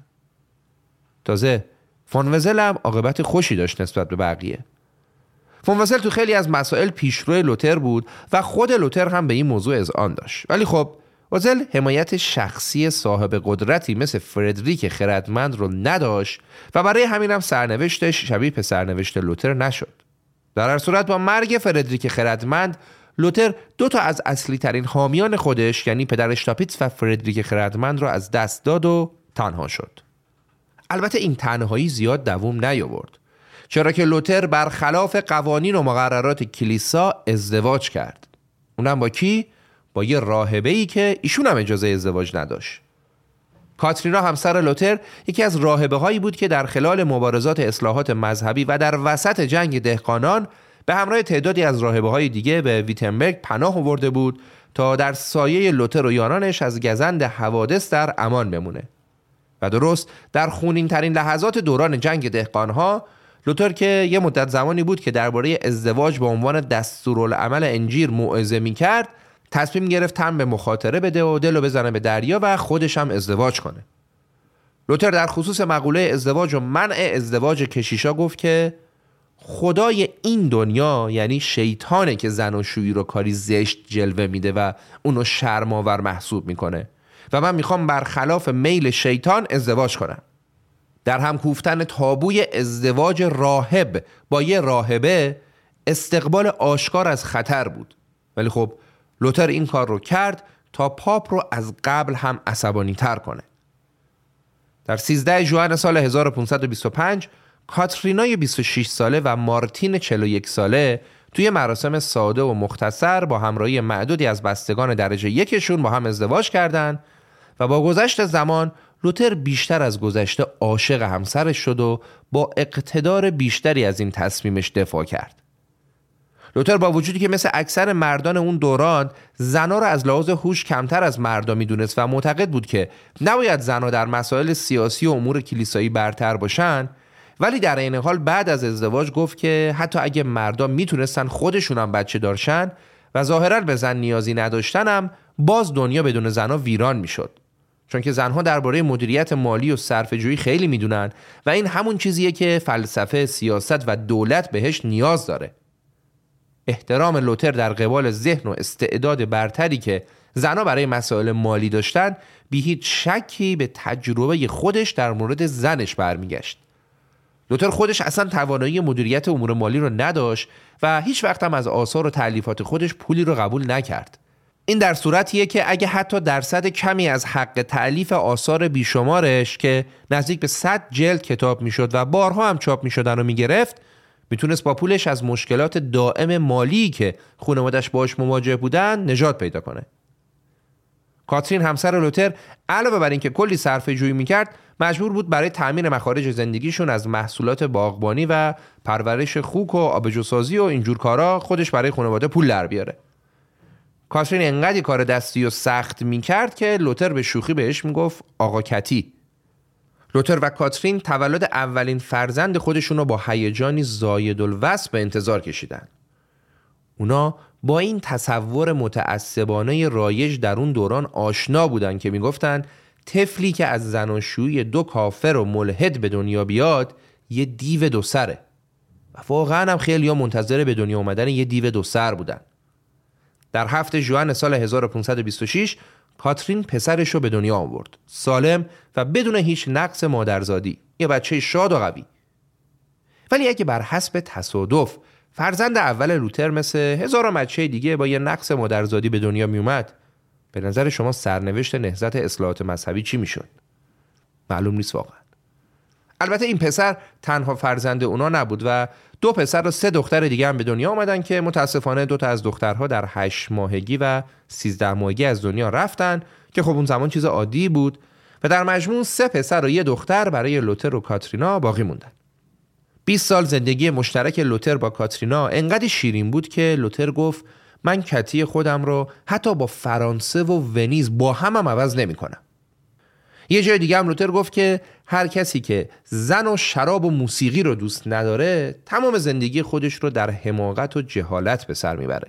تازه فانوازل هم عاقبت خوشی داشت نسبت به بقیه. فانوازل تو خیلی از مسائل پیشرو لوتر بود و خود لوتر هم به این موضوع اذعان داشت. ولی خب وازل حمایت شخصی صاحب قدرتی مثل فردریک خردمند رو نداشت و برای همین هم سرنوشتش شبیه به سرنوشت لوتر نشد. در هر صورت با مرگ فردریک خردمند لوتر دو تا از اصلی ترین حامیان خودش یعنی پدر اشتاپیتس و فردریک خردمند رو از دست داد و تنها شد. البته این تنهایی زیاد دوام نیاورد، چرا که لوتر برخلاف قوانین و مقررات کلیسا ازدواج کرد. اونم با کی؟ با یه راهبه‌ای که ایشون هم اجازه ازدواج نداشت. کاترینا همسر لوتر یکی از راهبه‌هایی بود که در خلال مبارزات اصلاحات مذهبی و در وسط جنگ دهقانان به همراه تعدادی از راهبه‌های دیگه به ویتنبرگ پناه آورده بود تا در سایه لوتر و یارانش از گزند حوادث در امان بمونه. و درست در خونین ترین لحظات دوران جنگ دهقانها لوتر که یه مدت زمانی بود که درباره ازدواج به عنوان دستورالعمل انجیل موعظه می‌کرد، تصمیم گرفت تن به مخاطره بده و دلو بزنه به دریا و خودش هم ازدواج کنه. لوتر در خصوص مقوله ازدواج و منع ازدواج کشیشا گفت که خدای این دنیا یعنی شیطانه که زناشویی رو کاری زشت جلوه میده و اونو شرم‌آور محسوب میکنه و من میخوام برخلاف میل شیطان ازدواج کنم. در هم کوفتن تابوی ازدواج راهب با یه راهبه استقبال آشکار از خطر بود. ولی خب لوتر این کار رو کرد تا پاپ رو از قبل هم عصبانی تر کنه. در 13 ژوئن سال 1525 کاترینای 26 ساله و مارتین 41 ساله توی مراسم ساده و مختصر با همراهی معدودی از بستگان درجه یکشون با هم ازدواج کردند و با گذشت زمان لوتر بیشتر از گذشته عاشق همسرش شد و با اقتدار بیشتری از این تصمیمش دفاع کرد. لوتر با وجودی که مثل اکثر مردان اون دوران زنها رو از لحاظ هوش کمتر از مردا میدونست و معتقد بود که نباید زنها در مسائل سیاسی و امور کلیسایی برتر باشن، ولی در این حال بعد از ازدواج گفت که حتی اگه مردا میتونستن خودشون هم بچه دارشن و ظاهراً به زن نیازی نداشتن هم باز دنیا بدون زنها ویران میشد، چون که زنها درباره مدیریت مالی و صرفه‌جویی خیلی میدونن و این همون چیزیه که فلسفه، سیاست و دولت بهش نیاز داره. احترام لوتر در قبال ذهن و استعداد برتری که زنها برای مسائل مالی داشتن بی هیچ شکی به تجربه خودش در مورد زنش برمیگشت. لوتر خودش اصلا توانایی مدیریت امور مالی رو نداشت و هیچ وقت هم از آثار و تألیفات خودش پولی رو قبول نکرد. این در صورتیه که اگه حتی درصد کمی از حق تألیف آثار بیشمارش که نزدیک به 100 جلد کتاب میشد و بارها هم چاپ میشدن رو میگرفت، میتونست با پولش از مشکلات دائم مالی که خانواده‌اش باهاش مواجه بودن نجات پیدا کنه. کاترین همسر لوتر علاوه بر اینکه کلی صرفه‌جویی میکرد، مجبور بود برای تأمین مخارج زندگیشون از محصولات باغبانی و پرورش خوک و آبجوسازی و اینجور کارا خودش برای خانواده پول در بیاره. کاترین انقدر کار دستی و سخت میکرد که لوتر به شوخی بهش میگفت آقا کتی. لوتر و کاترین تولد اولین فرزند خودشون رو با هیجانی زایدالوصف به انتظار کشیدن. اونا با این تصور متعصبانه رایج در اون دوران آشنا بودن که میگفتن طفلی که از زناشویی دو کافر و ملحد به دنیا بیاد یه دیو دو سره. و واقعا هم خیلی ها منتظر به دنیا اومدن یه دیو دو سر بودن. در 7 ژوئن سال 1526 کاترین پسرش رو به دنیا آورد، سالم و بدون هیچ نقص مادرزادی، یه بچه شاد و قوی. ولی اگه بر حسب تصادف فرزند اول لوتر مثل هزاران بچه دیگه با یه نقص مادرزادی به دنیا می اومد، به نظر شما سرنوشت نهضت اصلاحات مذهبی چی میشد؟ معلوم نیست واقعا. البته این پسر تنها فرزند اونا نبود و 2 پسر و 3 دختر دیگه هم به دنیا آمدن که متاسفانه 2 تا از دخترها در 8 ماهگی و 13 ماهگی از دنیا رفتن که خب اون زمان چیز عادی بود و در مجموع 3 پسر و 1 دختر برای لوتر و کاترینا باقی موندن. 20 سال زندگی مشترک لوتر با کاترینا انقدر شیرین بود که لوتر گفت من کتی خودم رو حتی با فرانسه و ونیز با هم عوض نمی کنم. یه جای دیگه هم لوتر گفت که هر کسی که زن و شراب و موسیقی رو دوست نداره تمام زندگی خودش رو در حماقت و جهالت به سر میبره.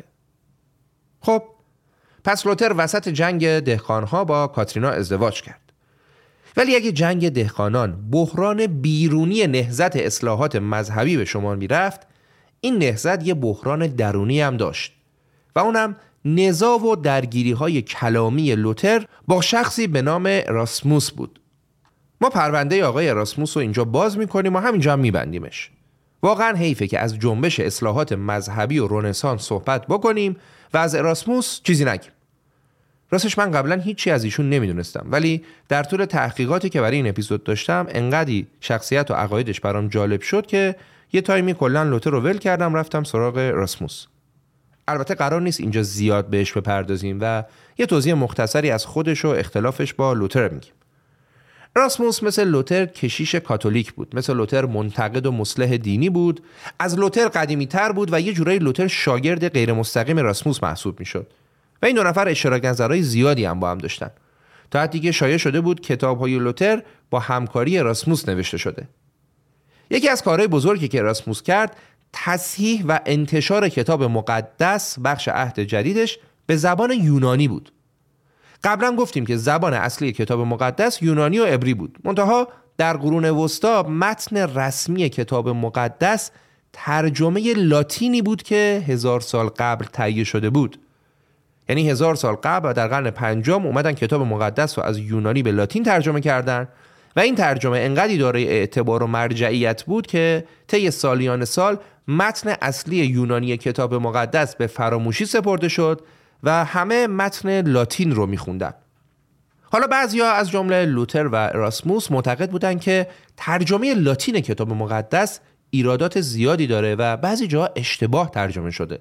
خب پس لوتر وسط جنگ دهقانها با کاترینا ازدواج کرد. ولی اگه جنگ دهقانان بحران بیرونی نهضت اصلاحات مذهبی به شمار میرفت، این نهضت یه بحران درونی هم داشت و اونم نزاع و درگیری‌های کلامی لوتر با شخصی به نام اراسموس بود. ما پرونده آقای اراسموس رو اینجا باز می‌کنیم و همینجا هم می‌بندیمش. واقعا حیفه که از جنبش اصلاحات مذهبی و رنسانس صحبت بکنیم و از اراسموس چیزی نگیم. راستش من قبلا هیچی از ایشون نمیدونستم، ولی در طول تحقیقاتی که برای این اپیزود داشتم انقدی شخصیت و عقایدش برام جالب شد که یه تایمی کلا لوتر رو ول کردم رفتم سراغ اراسموس. البته قرار نیست اینجا زیاد بهش بپردازیم و یه توضیح مختصری از خودش و اختلافش با لوتر میگیم. اراسموس مثل لوتر کشیش کاتولیک بود، مثل لوتر منتقد و مصلح دینی بود، از لوتر قدیمی تر بود و یه جورایی لوتر شاگرد غیر مستقیم اراسموس محسوب میشد و این دو نفر اشتراک نظرهای زیادی هم با هم داشتن، تا حدی که شایع شده بود کتاب‌های لوتر با همکاری اراسموس نوشته شده. یکی از کارهای بزرگی که اراسموس کرد تصحیح و انتشار کتاب مقدس بخش عهد جدیدش به زبان یونانی بود. قبلا گفتیم که زبان اصلی کتاب مقدس یونانی و عبری بود، منتها در قرون وسطا متن رسمی کتاب مقدس ترجمه لاتینی بود که 1000 سال قبل تهیه شده بود. یعنی 1000 سال قبل در قرن پنجم اومدن کتاب مقدس رو از یونانی به لاتین ترجمه کردن و این ترجمه انقدی دارای اعتبار و مرجعیت بود که طی سالیان سال متن اصلی یونانی کتاب مقدس به فراموشی سپرده شد و همه متن لاتین رو میخوندن. حالا بعضیا از جمله لوتر و اراسموس معتقد بودن که ترجمه لاتین کتاب مقدس ایرادات زیادی داره و بعضی جاها اشتباه ترجمه شده.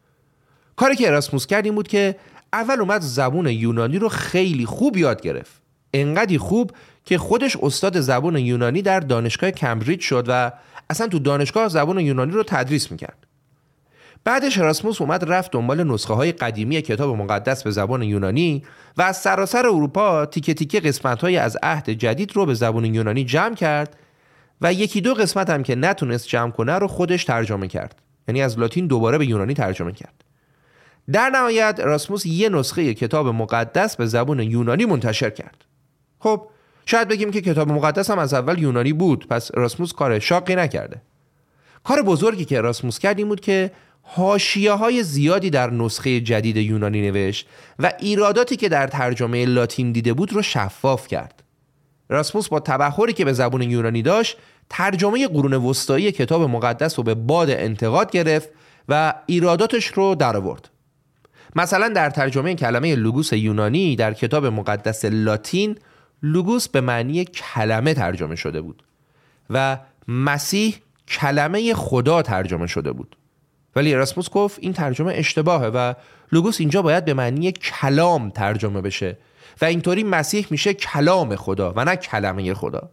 کاری که اراسموس کرد این بود که اول اومد زبون یونانی رو خیلی خوب یاد گرفت، انقدی خوب که خودش استاد زبان یونانی در دانشگاه کمبریج شد و اصلا تو دانشگاه زبان یونانی رو تدریس میکرد. بعدش اراسموس اومد رفت دنبال نسخه های قدیمی کتاب مقدس به زبان یونانی و از سراسر اروپا تیکه تیکه قسمت های از عهد جدید رو به زبان یونانی جمع کرد و یکی دو قسمت هم که نتونست جمع کنه رو خودش ترجمه کرد، یعنی از لاتین دوباره به یونانی ترجمه کرد. در نهایت اراسموس یه نسخه کتاب مقدس به زبان یونانی منتشر کرد. خب شاید بگیم که کتاب مقدس هم از اول یونانی بود، پس اراسموس کار شاقی نکرده. کار بزرگی که اراسموس کرد این بود که حاشیه‌های زیادی در نسخه جدید یونانی نوشت و ایراداتی که در ترجمه لاتین دیده بود رو شفاف کرد. اراسموس با تبحری که به زبان یونانی داشت، ترجمه قرون وسطایی کتاب مقدس رو به باد انتقاد گرفت و ایراداتش رو درآورد. مثلا در ترجمه کلمه لوگوس یونانی در کتاب مقدس لاتین، لوگوس به معنی کلمه ترجمه شده بود و مسیح کلمه خدا ترجمه شده بود. ولی اراسموس گفت این ترجمه اشتباهه و لوگوس اینجا باید به معنی کلام ترجمه بشه و اینطوری مسیح میشه کلام خدا و نه کلمه خدا.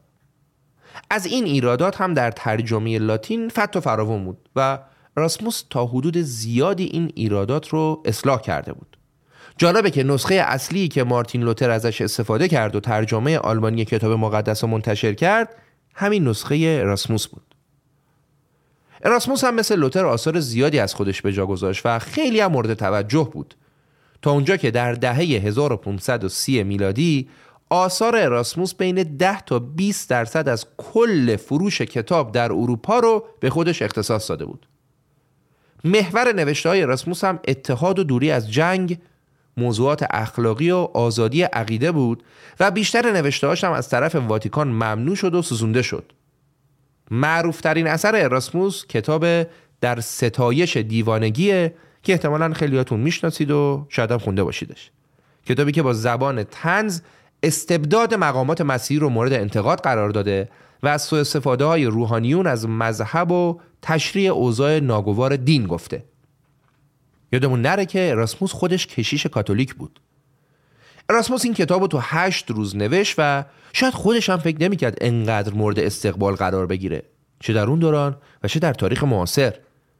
از این ایرادات هم در ترجمه لاتین فت و فراوان بود و اراسموس تا حدود زیادی این ایرادات رو اصلاح کرده بود. جالبه که نسخه اصلی که مارتین لوتر ازش استفاده کرد و ترجمه آلمانی کتاب مقدس رو منتشر کرد همین نسخه اراسموس بود. اراسموس هم مثل لوتر آثار زیادی از خودش به جا گذاشت و خیلی هم مورد توجه بود، تا اونجا که در دهه 1530 میلادی آثار اراسموس بین 10 تا 20% از کل فروش کتاب در اروپا رو به خودش اختصاص داده بود. محور نوشته‌های اراسموس هم اتحاد و دوری از جنگ، موضوعات اخلاقی و آزادی عقیده بود و بیشتر نوشته‌هاش هم از طرف واتیکان ممنوع شد و سوزونده شد. معروفترین اثر اراسموس کتاب در ستایش دیوانگیه که احتمالاً خیلیاتون میشناسید و شاید هم خونده باشیدش. کتابی که با زبان طنز استبداد مقامات مسیحی رو مورد انتقاد قرار داده و از سوء استفاده‌های روحانیون از مذهب و تشریع اوضاع ناگوار دین گفته. یادمون نره که اراسموس خودش کشیش کاتولیک بود. اراسموس این کتاب رو تو 8 روز نوشت و شاید خودش هم فکر نمی‌کرد انقدر مورد استقبال قرار بگیره، چه در اون دوران و چه در تاریخ معاصر.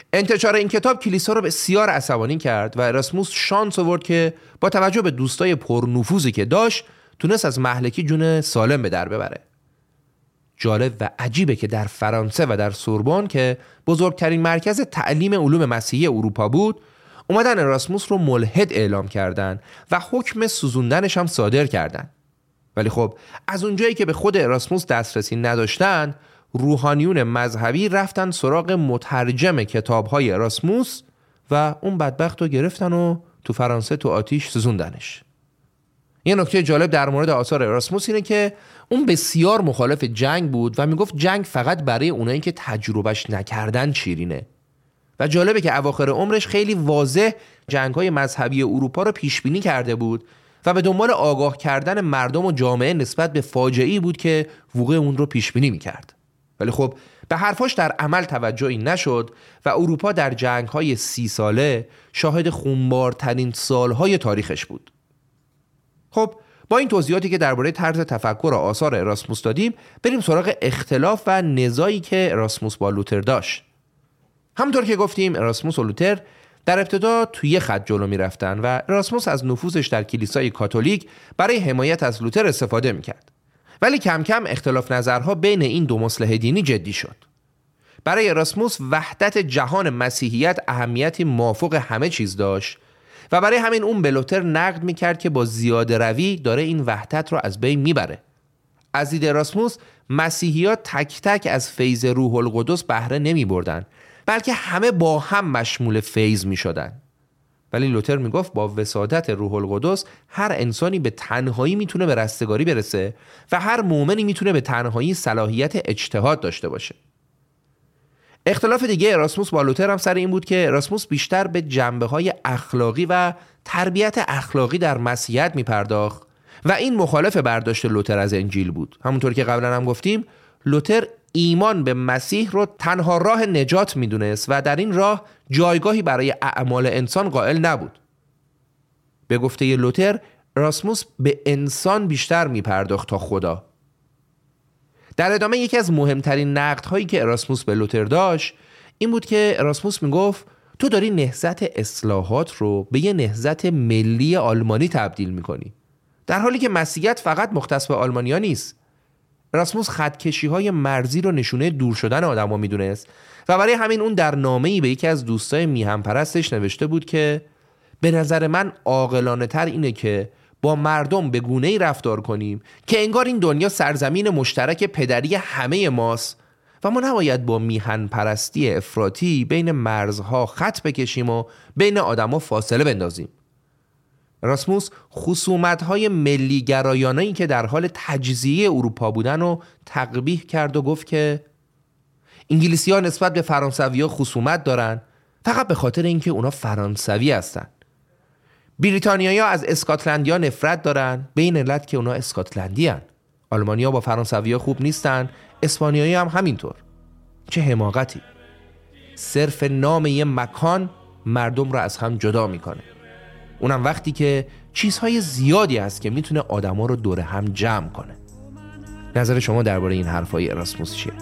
انتشار این کتاب کلیسا رو بسیار عصبانی کرد و اراسموس شانس آورد که با توجه به دوستای پرنفوذی که داشت تونست از مهلکی جون سالم به در ببره. جالب و عجیبه که در فرانسه و در سوربن که بزرگترین مرکز تعلیم علوم مسیحی اروپا بود، اومدن اراسموس رو ملحد اعلام کردن و حکم سوزوندنش هم صادر کردن. ولی خب از اونجایی که به خود اراسموس دسترسی نداشتن، روحانیون مذهبی رفتن سراغ مترجم کتاب‌های اراسموس و اون بدبخت رو گرفتن و تو فرانسه تو آتیش سوزوندنش. یه نکته جالب در مورد آثار اراسموس اینه که اون بسیار مخالف جنگ بود و میگفت جنگ فقط برای اونایی که تجربهش نکردن شیرینه. و جالبه که اواخر عمرش خیلی واضح جنگ‌های مذهبی اروپا رو پیش بینی کرده بود و به دنبال آگاه کردن مردم و جامعه نسبت به فاجعه‌ای بود که وقوع اون رو پیش بینی می‌کرد. ولی خب به حرفاش در عمل توجهی نشد و اروپا در جنگ‌های 30 ساله شاهد خونبارترین سال‌های تاریخش بود. خب با این توضیحاتی که درباره طرز تفکر و آثار اراسموس دادیم، بریم سراغ اختلاف و نزاعی که اراسموس با لوتر داشت. همونطور که گفتیم اراسموس و لوتر در ابتدا توی خط جلو می رفتن و اراسموس از نفوذش در کلیسای کاتولیک برای حمایت از لوتر استفاده می کرد. ولی کم کم اختلاف نظرها بین این دو مصلح دینی جدی شد. برای اراسموس وحدت جهان مسیحیت اهمیتی مافوق همه چیز داشت و برای همین اون به لوتر نقد می کرد که با زیاده روی داره این وحدت رو از بین می بره. از دید اراسموس مسیحیات تک تک از فیض روح القدس بهره نمی بردن، بلکه همه با هم مشمول فیض می شدن. ولی لوتر می گفت با وسادت روح القدس هر انسانی به تنهایی می تونه به رستگاری برسه و هر مؤمنی می تونه به تنهایی صلاحیت اجتهاد داشته باشه. اختلاف دیگه اراسموس با لوتر هم سر این بود که اراسموس بیشتر به جنبه‌های اخلاقی و تربیت اخلاقی در مسیحیت می پرداخت و این مخالف برداشت لوتر از انجیل بود. همونطور که قبلا هم گفتیم، لوتر ایمان به مسیح رو تنها راه نجات میدونست و در این راه جایگاهی برای اعمال انسان قائل نبود. به گفته لوتر، اراسموس به انسان بیشتر میپرداخت تا خدا. در ادامه یکی از مهمترین نقدهایی که اراسموس به لوتر داشت این بود که اراسموس میگفت تو داری نهضت اصلاحات رو به یه نهضت ملی آلمانی تبدیل میکنی، در حالی که مسیحیت فقط مختص به آلمانیا نیست. اراسموس خطکشی‌های مرزی رو نشونه دور شدن آدم‌ها می‌دونست و برای همین اون در نامه‌ای به یکی از دوستای میهن پرستش نوشته بود که به نظر من عاقلانه‌تر اینه که با مردم به گونه‌ای رفتار کنیم که انگار این دنیا سرزمین مشترک پدری همه ماست و ما نباید با میهن پرستی افراطی بین مرزها خط بکشیم و بین آدم‌ها فاصله بندازیم. اراسموس خصومت‌های ملی گرایانه‌ای که در حال تجزیه اروپا بودن رو تقبیح کرد و گفت که انگلیسی‌ها نسبت به فرانسوی‌ها خصومت دارن فقط به خاطر اینکه اونا فرانسوی هستن. بریتانیایی‌ها از اسکاتلندی‌ها نفرت دارن به این علت که اونا اسکاتلندی هن. آلمانی‌ها با فرانسوی‌ها خوب نیستن، اسپانیایی هم همینطور. چه حماقتی! صرف نام یه مکان مردم رو از هم جدا میکنه. اونم وقتی که چیزهای زیادی هست که میتونه آدما رو دور هم جمع کنه. نظر شما درباره این حرفای اراسموس چیه؟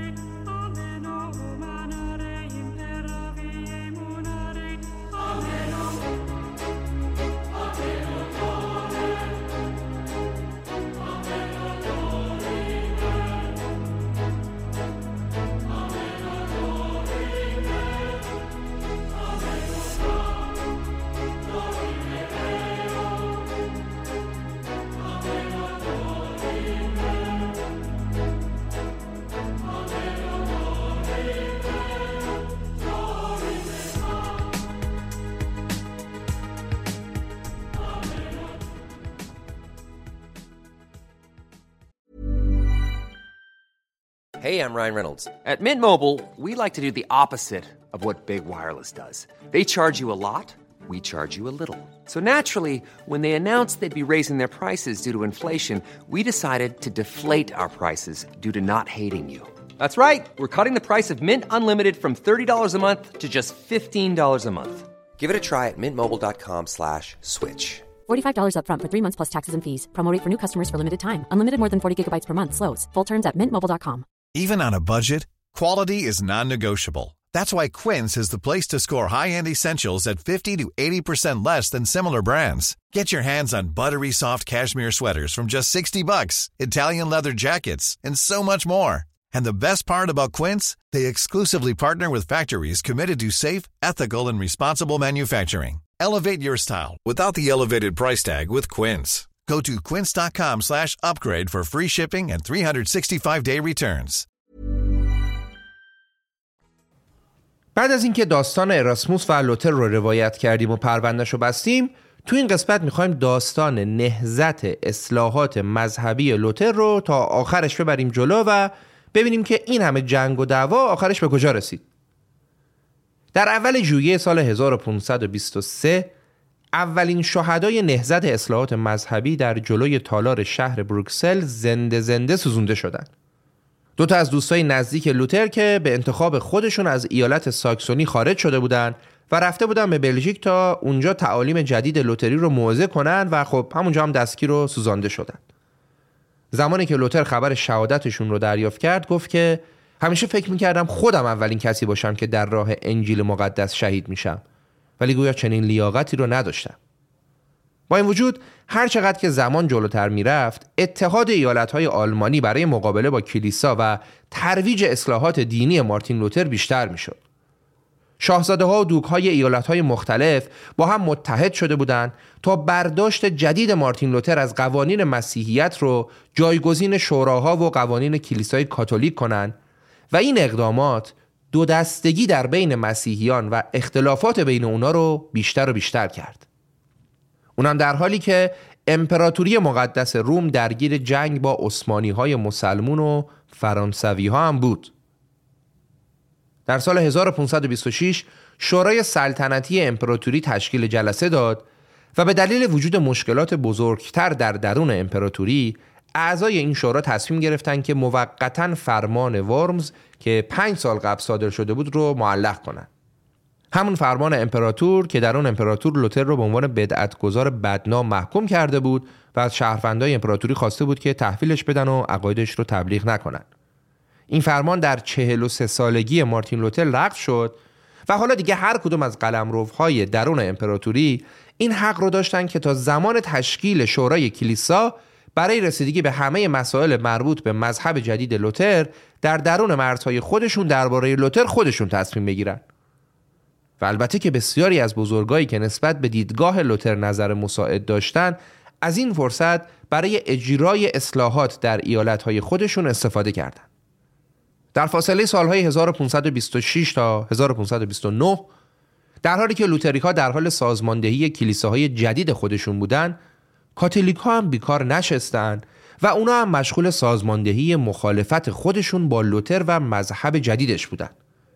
Hey, I'm Ryan Reynolds. At Mint Mobile, we like to do the opposite of what Big Wireless does. They charge you a lot, we charge you a little. So naturally, when they announced they'd be raising their prices due to inflation, we decided to deflate our prices due to not hating you. That's right. We're cutting the price of Mint Unlimited from $30 a month to just $15 a month. Give it a try at mintmobile.com/switch. $45 up front for 3 months plus taxes and fees. Promo rate for new customers for limited time. Unlimited more than 40 gigabytes per month slows. Full terms at mintmobile.com. Even on a budget, quality is non-negotiable. That's why Quince is the place to score high-end essentials at 50 to 80% less than similar brands. Get your hands on buttery soft cashmere sweaters from just $60, Italian leather jackets, and so much more. And the best part about Quince, they exclusively partner with factories committed to safe, ethical, and responsible manufacturing. Elevate your style without the elevated price tag with Quince. Go to quince.com/upgrade for free shipping and 365-day returns. بعد از اینکه داستان اراسموس و لوتر رو روایت کردیم و پرونده‌شو بستیم، تو این قسمت می‌خوایم داستان نهضت اصلاحات مذهبی لوتر رو تا آخرش ببریم جلو و ببینیم که این همه جنگ و دعوا آخرش به کجا رسید. در اول ژوئیه سال 1523 اولین شهدای نهضت اصلاحات مذهبی در جلوی تالار شهر بروکسل زنده سوزونده شدند. دو تا از دوستای نزدیک لوتر که به انتخاب خودشون از ایالت ساکسونی خارج شده بودن و رفته بودن به بلژیک تا اونجا تعالیم جدید لوتری رو موعظه کنن و خب همونجا هم دستگیر و سوزانده شدن. زمانی که لوتر خبر شهادتشون رو دریافت کرد گفت که همیشه فکر میکردم خودم اولین کسی باشم که در راه انجیل مقدس شهید میشم، ولی گویا چنین لیاقتی رو نداشتم. با این وجود هر چقدر که زمان جلوتر میرفت، اتحاد ایالت‌های آلمانی برای مقابله با کلیسا و ترویج اصلاحات دینی مارتین لوتر بیشتر میشد. شاهزاده‌ها و دوک‌های ایالت‌های مختلف با هم متحد شده بودند تا برداشت جدید مارتین لوتر از قوانین مسیحیت رو جایگزین شوراها و قوانین کلیسای کاتولیک کنند و این اقدامات دو دستگی در بین مسیحیان و اختلافات بین اونا رو بیشتر و بیشتر کرد. اونم در حالی که امپراتوری مقدس روم درگیر جنگ با عثمانی‌های مسلمون و فرانسوی‌ها هم بود. در سال 1526 شورای سلطنتی امپراتوری تشکیل جلسه داد و به دلیل وجود مشکلات بزرگتر در درون امپراتوری، اعضای این شورا تصمیم گرفتند که موقتاً فرمان ورمز که 5 سال قبل صادر شده بود رو معلق کنند. همون فرمان امپراتور که در اون امپراتور لوتر رو به عنوان بدعتگذار بدنام محکوم کرده بود و از شهروندای امپراتوری خواسته بود که تحویلش بدن و عقایدش رو تبلیغ نکنن. این فرمان در 43 سالگی مارتین لوتر لغو شد و حالا دیگه هر کدوم از قلمروهای درون امپراتوری این حق رو داشتن که تا زمان تشکیل شورای کلیسا برای رسیدگی به همه مسائل مربوط به مذهب جدید لوتر در درون مرزهای خودشون درباره لوتر خودشون تصمیم بگیرن. و البته که بسیاری از بزرگایی که نسبت به دیدگاه لوتر نظر مساعد داشتن از این فرصت برای اجرای اصلاحات در ایالتهای خودشون استفاده کردند. در فاصله سالهای 1526 تا 1529 در حالی که لوتریکا در حال سازماندهی کلیساهای جدید خودشون بودن، کاتولیک‌ها هم بیکار نشستن و اونا هم مشغول سازماندهی مخالفت خودشون با لوتر و مذهب جدیدش بودن.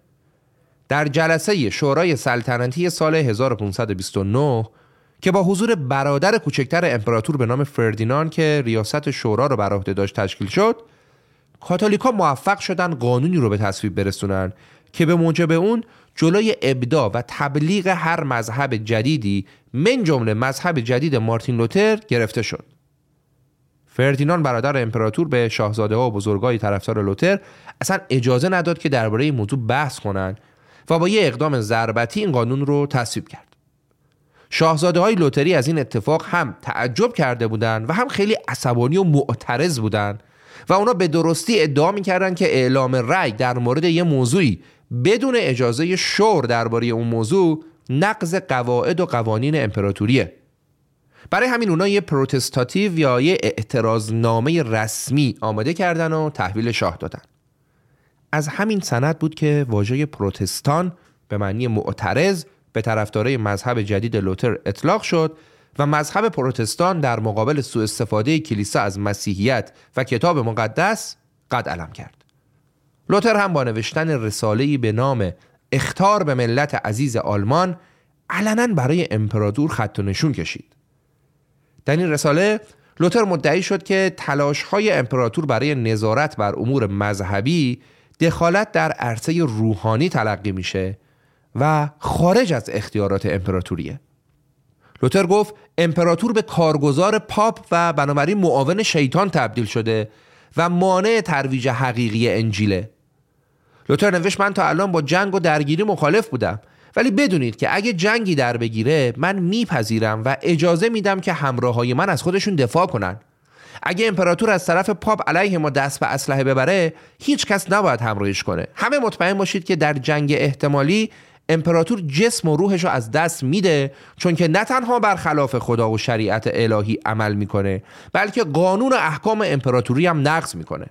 در جلسه شورای سلطنتی سال 1529 که با حضور برادر کوچکتر امپراتور به نام فردیناند که ریاست شورا رو بر عهده داشت تشکیل شد، کاتولیکا موفق شدن قانونی رو به تصویب برسونن که به موجب اون جلوی ابداع و تبلیغ هر مذهب جدیدی من جمله مذهب جدید مارتین لوتر گرفته شد. فردیناند برادر امپراتور به شاهزاده‌ها و بزرگای طرفدار لوتر اصلا اجازه نداد که درباره این موضوع بحث کنن و با یه اقدام ضربتی این قانون رو تصویب کرد. شاهزاده‌های لوتری از این اتفاق هم تعجب کرده بودند و هم خیلی عصبانی و معترض بودند و اونا به درستی ادعا می‌کردند که اعلام رأی در مورد یه موضوعی بدون اجازه شور درباره اون موضوع نقض قواعد و قوانین امپراتوریه. برای همین اونا یه پروتستاتیو یا یه اعتراضنامه رسمی آماده کردن و تحویل شاه دادن. از همین سند بود که واژه پروتستان به معنی معترض به طرفدارای مذهب جدید لوتر اطلاق شد و مذهب پروتستان در مقابل سوء استفاده کلیسا از مسیحیت و کتاب مقدس قد علم کرد. لوتر هم با نوشتن رساله‌ای به نام اخطار به ملت عزیز آلمان علنا برای امپراتور خط و نشون کشید. در این رساله لوتر مدعی شد که تلاش‌های امپراتور برای نظارت بر امور مذهبی دخالت در عرصه روحانی تلقی میشه و خارج از اختیارات امپراتوریه. لوتر گفت امپراتور به کارگزار پاپ و بنابراین معاون شیطان تبدیل شده و مانع ترویج حقیقی انجیله. لوتر نوشت من تا الان با جنگ و درگیری مخالف بودم، ولی بدونید که اگه جنگی در بگیره من میپذیرم و اجازه میدم که همراهای من از خودشون دفاع کنن. اگه امپراتور از طرف پاپ علیه ما دست به اسلحه ببره، هیچ کس نباید همراهیش کنه. همه مطمئن باشید که در جنگ احتمالی امپراتور جسم و روحش رو از دست میده، چون که نه تنها برخلاف خدا و شریعت الهی عمل میکنه، بلکه قانون و احکام امپراتوری هم نقض میکنه.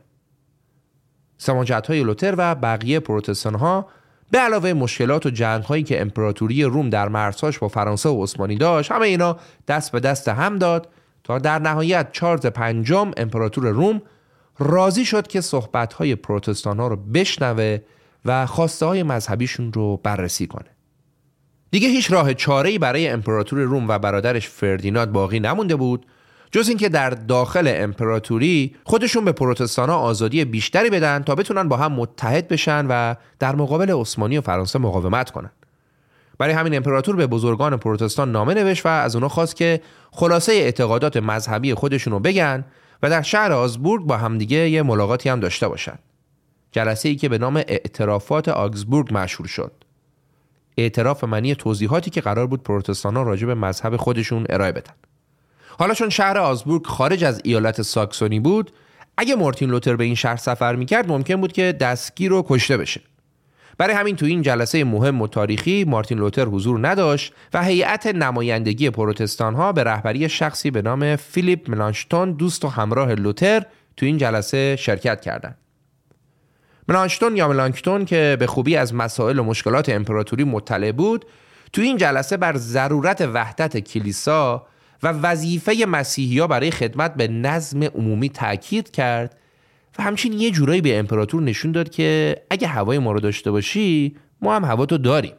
سماجت‌های لوتر و بقیه پروتستان‌ها به علاوه مشکلات و جنگ‌هایی که امپراتوری روم در مرزهاش با فرانسه و عثمانی داشت، همه اینا دست به دست هم داد تا در نهایت چارلز پنجم امپراتور روم راضی شد که صحبت‌های پروتستان‌ها رو بشنوه و خواسته‌های مذهبیشون رو بررسی کنه. دیگه هیچ راه چاره‌ای برای امپراتور روم و برادرش فردیناند باقی نمونده بود جز اینکه در داخل امپراتوری خودشون به پروتستان‌ها آزادی بیشتری بدن تا بتونن با هم متحد بشن و در مقابل عثمانی و فرانسه مقاومت کنن. برای همین امپراتور به بزرگان پروتستان نامه نوشت و از اونا خواست که خلاصه اعتقادات مذهبی خودشون رو بگن و در شهر آگزبورگ با همدیگه یه ملاقاتی هم داشته باشن. جلسه‌ای که به نام اعترافات آگزبورگ مشهور شد. اعتراف معنی توضیحاتی که قرار بود پروتستان‌ها راجع به مذهب خودشون ارائه بدن. حالا چون شهر آگزبورگ خارج از ایالت ساکسونی بود، اگه مارتین لوتر به این شهر سفر میکرد ممکن بود که دستگیر و کشته بشه. برای همین تو این جلسه مهم و تاریخی مارتین لوتر حضور نداشت و هیئت نمایندگی پروتستان‌ها به رهبری شخصی به نام فیلیپ ملانشتون، دوست و همراه لوتر، تو این جلسه شرکت کردند. ملانشتون یا ملانکتون که به خوبی از مسائل و مشکلات امپراتوری مطلع بود، تو این جلسه بر ضرورت وحدت کلیسا و وظیفه مسیحی‌ها برای خدمت به نظم عمومی تأکید کرد و همچنین یه جورایی به امپراتور نشون داد که اگه هوای ما رو داشته باشی، ما هم هوا تو داریم.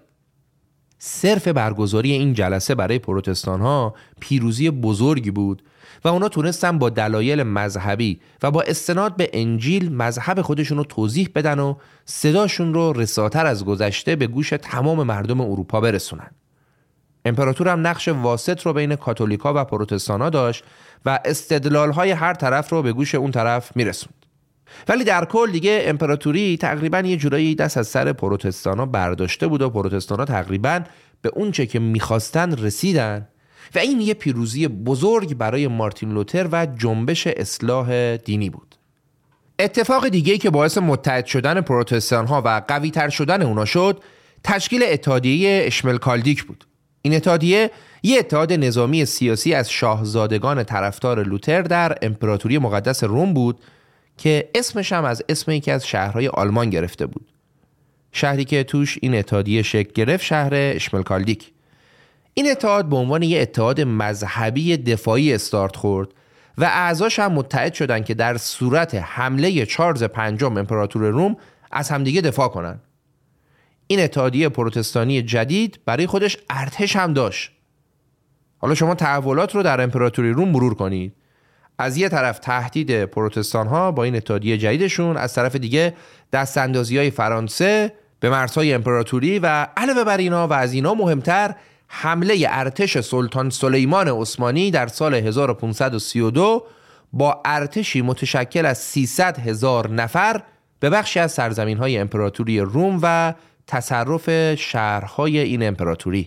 صرف برگزاری این جلسه برای پروتستان‌ها پیروزی بزرگی بود و اونا تونستن با دلایل مذهبی و با استناد به انجیل مذهب خودشون رو توضیح بدن و صداشون رو رساتر از گذشته به گوش تمام مردم اروپا برسونن. امپراتور هم نقش واسط رو بین کاتولیکا و پروتستانا داشت و استدلال‌های هر طرف رو به گوش اون طرف میرسوند. ولی در کل دیگه امپراتوری تقریباً یه جورایی دست از سر پروتستانا برداشته بود و پروتستانا تقریباً به اون چه که می‌خواستن رسیدن و این یه پیروزی بزرگ برای مارتین لوتر و جنبش اصلاح دینی بود. اتفاق دیگه‌ای که باعث متحد شدن پروتستان‌ها و قوی‌تر شدن اونا شد، تشکیل اتحادیه اشملکالدیک بود. این اتحادیه یه اتحاد نظامی سیاسی از شاهزادگان طرفدار لوتر در امپراتوری مقدس روم بود که اسمش هم از اسم یکی از شهرهای آلمان گرفته بود. شهری که توش این اتحادیه شکل گرفت شهر اشملکالدیک. این اتحاد به عنوان یه اتحاد مذهبی دفاعی استارت خورد و اعضاش هم متحد شدن که در صورت حمله چارلز پنجم امپراتور روم از همدیگه دفاع کنن. این اتحادیه پروتستانی جدید برای خودش ارتش هم داشت. حالا شما تحولات رو در امپراتوری روم مرور کنید. از یه طرف تهدید پروتستان ها با این اتحادیه جدیدشون، از طرف دیگه دستاندازی‌های فرانسه به مرزهای امپراتوری و علاوه بر اینا و از اینا مهمتر حمله ارتش سلطان سلیمان عثمانی در سال 1532 با ارتشی متشکل از 300,000 نفر به بخشی از سرزمین‌های امپراتوری روم و تصرف شهرهای این امپراتوری.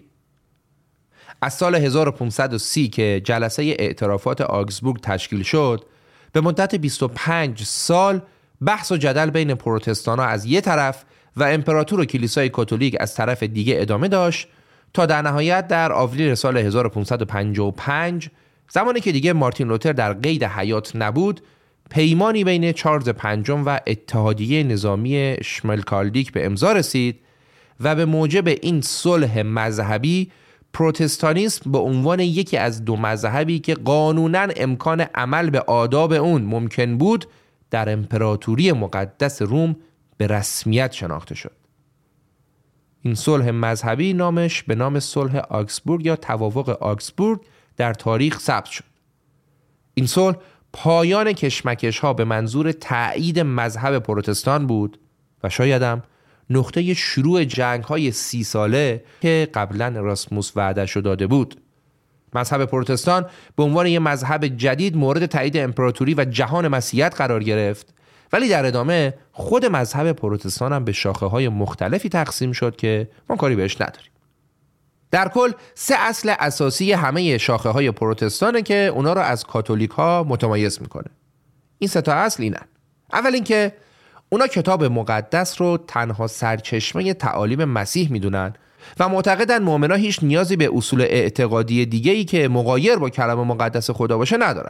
از سال 1530 که جلسه اعترافات آگزبورگ تشکیل شد، به مدت 25 سال بحث و جدل بین پروتستان‌ها از یک طرف و امپراتور و کلیسای کاتولیک از طرف دیگه ادامه داشت تا در نهایت در آوریل سال 1555 زمانی که دیگه مارتین لوتر در قید حیات نبود، پیمانی بین چارلز پنجم و اتحادیه نظامی اشملکالدیک به امضا رسید و به موجب این صلح مذهبی پروتستانیسم به عنوان یکی از دو مذهبی که قانوناً امکان عمل به آداب اون ممکن بود در امپراتوری مقدس روم به رسمیت شناخته شد. این صلح مذهبی نامش به نام صلح آگزبورگ یا توافق آگزبورگ در تاریخ ثبت شد. این صلح پایان کشمکش‌ها به منظور تأیید مذهب پروتستان بود و شایدم نقطه شروع جنگ‌های 30 ساله که قبلا راسموس وعده‌شو داده بود. مذهب پروتستان به عنوان یک مذهب جدید مورد تایید امپراتوری و جهان مسیحیت قرار گرفت ولی در ادامه خود مذهب پروتستان هم به شاخه‌های مختلفی تقسیم شد که ما کاری بهش نداریم. در کل 3 اصل اساسی همه شاخه‌های پروتستانه که اونا رو از کاتولیک‌ها متمایز میکنه. این 3 تا اصل اینن. اول اینکه اونا کتاب مقدس رو تنها سرچشمه تعالیم مسیح میدونن و معتقدن مؤمنا هیچ نیازی به اصول اعتقادی دیگه‌ای که مغایر با کلام مقدس خدا باشه ندارن.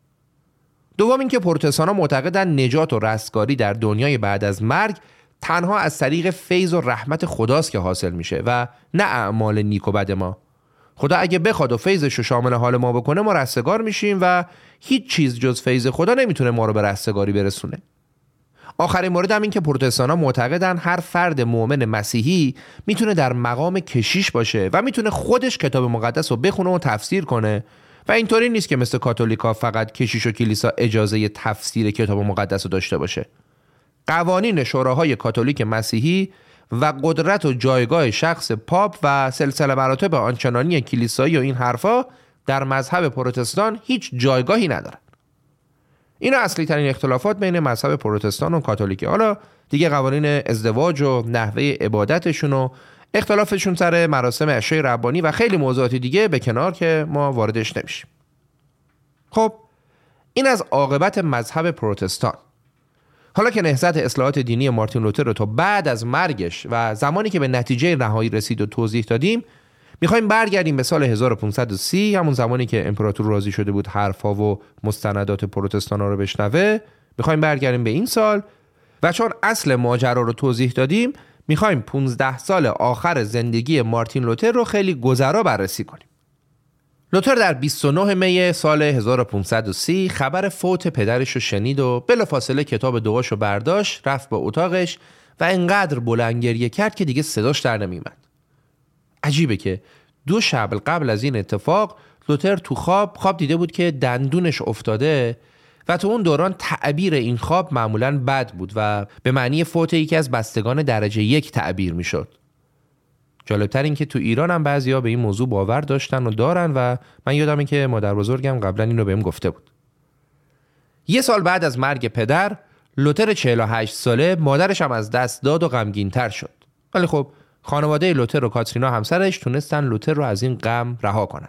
دوم اینکه پروتستان‌ها معتقدن نجات و رستگاری در دنیای بعد از مرگ تنها از طریق فیض و رحمت خداست که حاصل میشه و نه اعمال نیک و بد ما. خدا اگه بخواد و فیضش رو شامل حال ما بکنه ما رستگار میشیم و هیچ چیز جز فیض خدا نمیتونه ما رو به رستگاری برسونه. آخرین مورد هم این که پروتستان‌ها معتقدن هر فرد مؤمن مسیحی میتونه در مقام کشیش باشه و میتونه خودش کتاب مقدس رو بخونه و تفسیر کنه و اینطوری نیست که مثل کاتولیکا فقط کشیش و کلیسا اجازه تفسیر کتاب مقدس رو داشته باشه. قوانین شوراهای کاتولیک مسیحی و قدرت و جایگاه شخص پاپ و سلسله مراتب آنچنانی کلیسایی و این حرفا در مذهب پروتستان هیچ جایگاهی ندارن. اینا اصلی ترین اختلافات بین مذهب پروتستان و کاتولیکه. حالا دیگه قوانین ازدواج و نحوه عبادتشون و اختلافشون سر مراسم عشای ربانی و خیلی موضوعات دیگه به کنار که ما واردش نمیشیم. خب این از عاقبت مذهب پروتستان. حالا که نهضت اصلاحات دینی مارتین لوتر رو تا بعد از مرگش و زمانی که به نتیجه نهایی رسید و توضیح دادیم، میخوایم برگردیم به سال 1530، همون زمانی که امپراتور راضی شده بود حرفا و مستندات پروتستانا رو بشنوه. میخوایم برگردیم به این سال و چون اصل ماجرا رو توضیح دادیم میخوایم 15 سال آخر زندگی مارتین لوتر رو خیلی گذرا بررسی کنیم. لوتر در 29 می سال 1530 خبر فوت پدرش رو شنید و بلافاصله کتاب دعاش رو برداشت، رفت به اتاقش و انقدر بلند گریه کرد که دیگه صداش در نمیومد. عجیبه که 2 شب قبل از این اتفاق لوتر تو خواب دیده بود که دندونش افتاده و تو اون دوران تعبیر این خواب معمولاً بد بود و به معنی فوت یکی از بستگان درجه 1 تعبیر میشد. جالبتر این که تو ایران هم بعضیا به این موضوع باور داشتن و دارن و من یادمه که مادر بزرگم قبلا اینو بهم گفته بود. 1 سال بعد از مرگ پدر، لوتر 48 ساله مادرش هم از دست داد و غمگین‌تر شد. ولی خب خانواده لوتر و کاترینا همسرش تونستن لوتر رو از این غم رها کنن.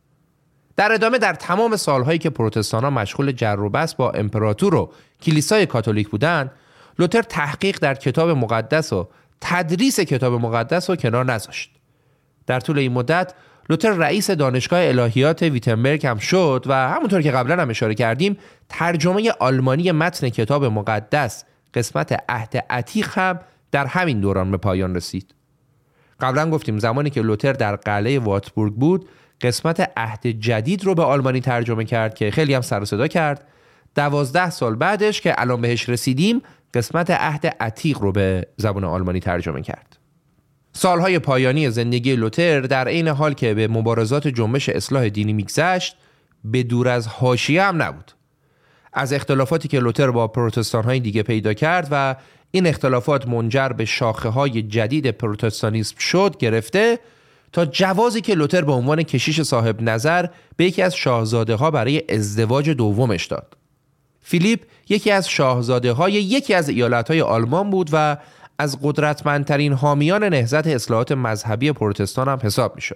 در ادامه در تمام سالهایی که پروتستان‌ها مشغول جر و بحث با امپراتور و کلیسای کاتولیک بودن، لوتر تحقیق در کتاب مقدس و تدریس کتاب مقدس رو کنار نذاشت. در طول این مدت لوتر رئیس دانشگاه الهیات ویتنبرگ هم شد و همونطور که قبلا هم اشاره کردیم ترجمه آلمانی متن کتاب مقدس قسمت عهد عتیق هم در همین دوران به پایان رسید. قبلا گفتیم زمانی که لوتر در قلعه واتبورگ بود قسمت عهد جدید رو به آلمانی ترجمه کرد که خیلی هم سر و صدا کرد. 12 سال بعدش که الان بهش رسیدیم قسمت عهد عتیق رو به زبان آلمانی ترجمه کرد. سالهای پایانی زندگی لوتر در عین حال که به مبارزات جنبش اصلاح دینی میگذشت به دور از حاشیه هم نبود. از اختلافاتی که لوتر با پروتستان‌های دیگه پیدا کرد و این اختلافات منجر به شاخه‌های جدید پروتستانیسم شد گرفته تا جوازی که لوتر به عنوان کشیش صاحب نظر به یکی از شاهزاده‌ها برای ازدواج دومش داد. فیلیپ یکی از شاهزاده‌های یکی از ایالت‌های آلمان بود و از قدرتمندترین حامیان نهضت اصلاحات مذهبی پروتستان هم حساب می‌شد.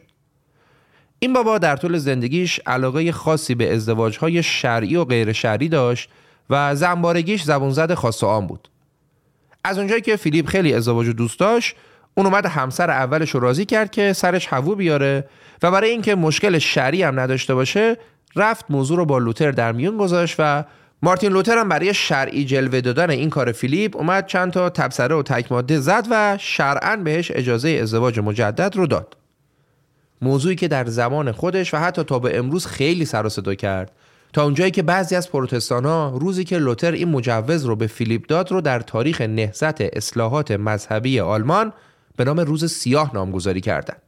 این بابا در طول زندگیش علاقه خاصی به ازدواج‌های شرعی و غیر شرعی داشت و زنبارگیش زبونزد خاص و عام بود. از اونجایی که فیلیپ خیلی ازدواج دوست داشت، اون اومد همسر اولش رو راضی کرد که سرش هوو بیاره و برای اینکه مشکل شرعی هم نداشته باشه، رفت موضوع رو با لوتر در میون گذاشت و مارتین لوتر هم برای شرعی جلوه دادن این کار فیلیپ اومد چند تا تبصره و تک ماده زد و شرعاً بهش اجازه ازدواج مجدد رو داد. موضوعی که در زمان خودش و حتی تا به امروز خیلی سر و صدا کرد، تا اونجایی که بعضی از پروتستان‌ها روزی که لوتر این مجوز رو به فیلیپ داد رو در تاریخ نهضت اصلاحات مذهبی آلمان به نام روز سیاه نامگذاری کردند.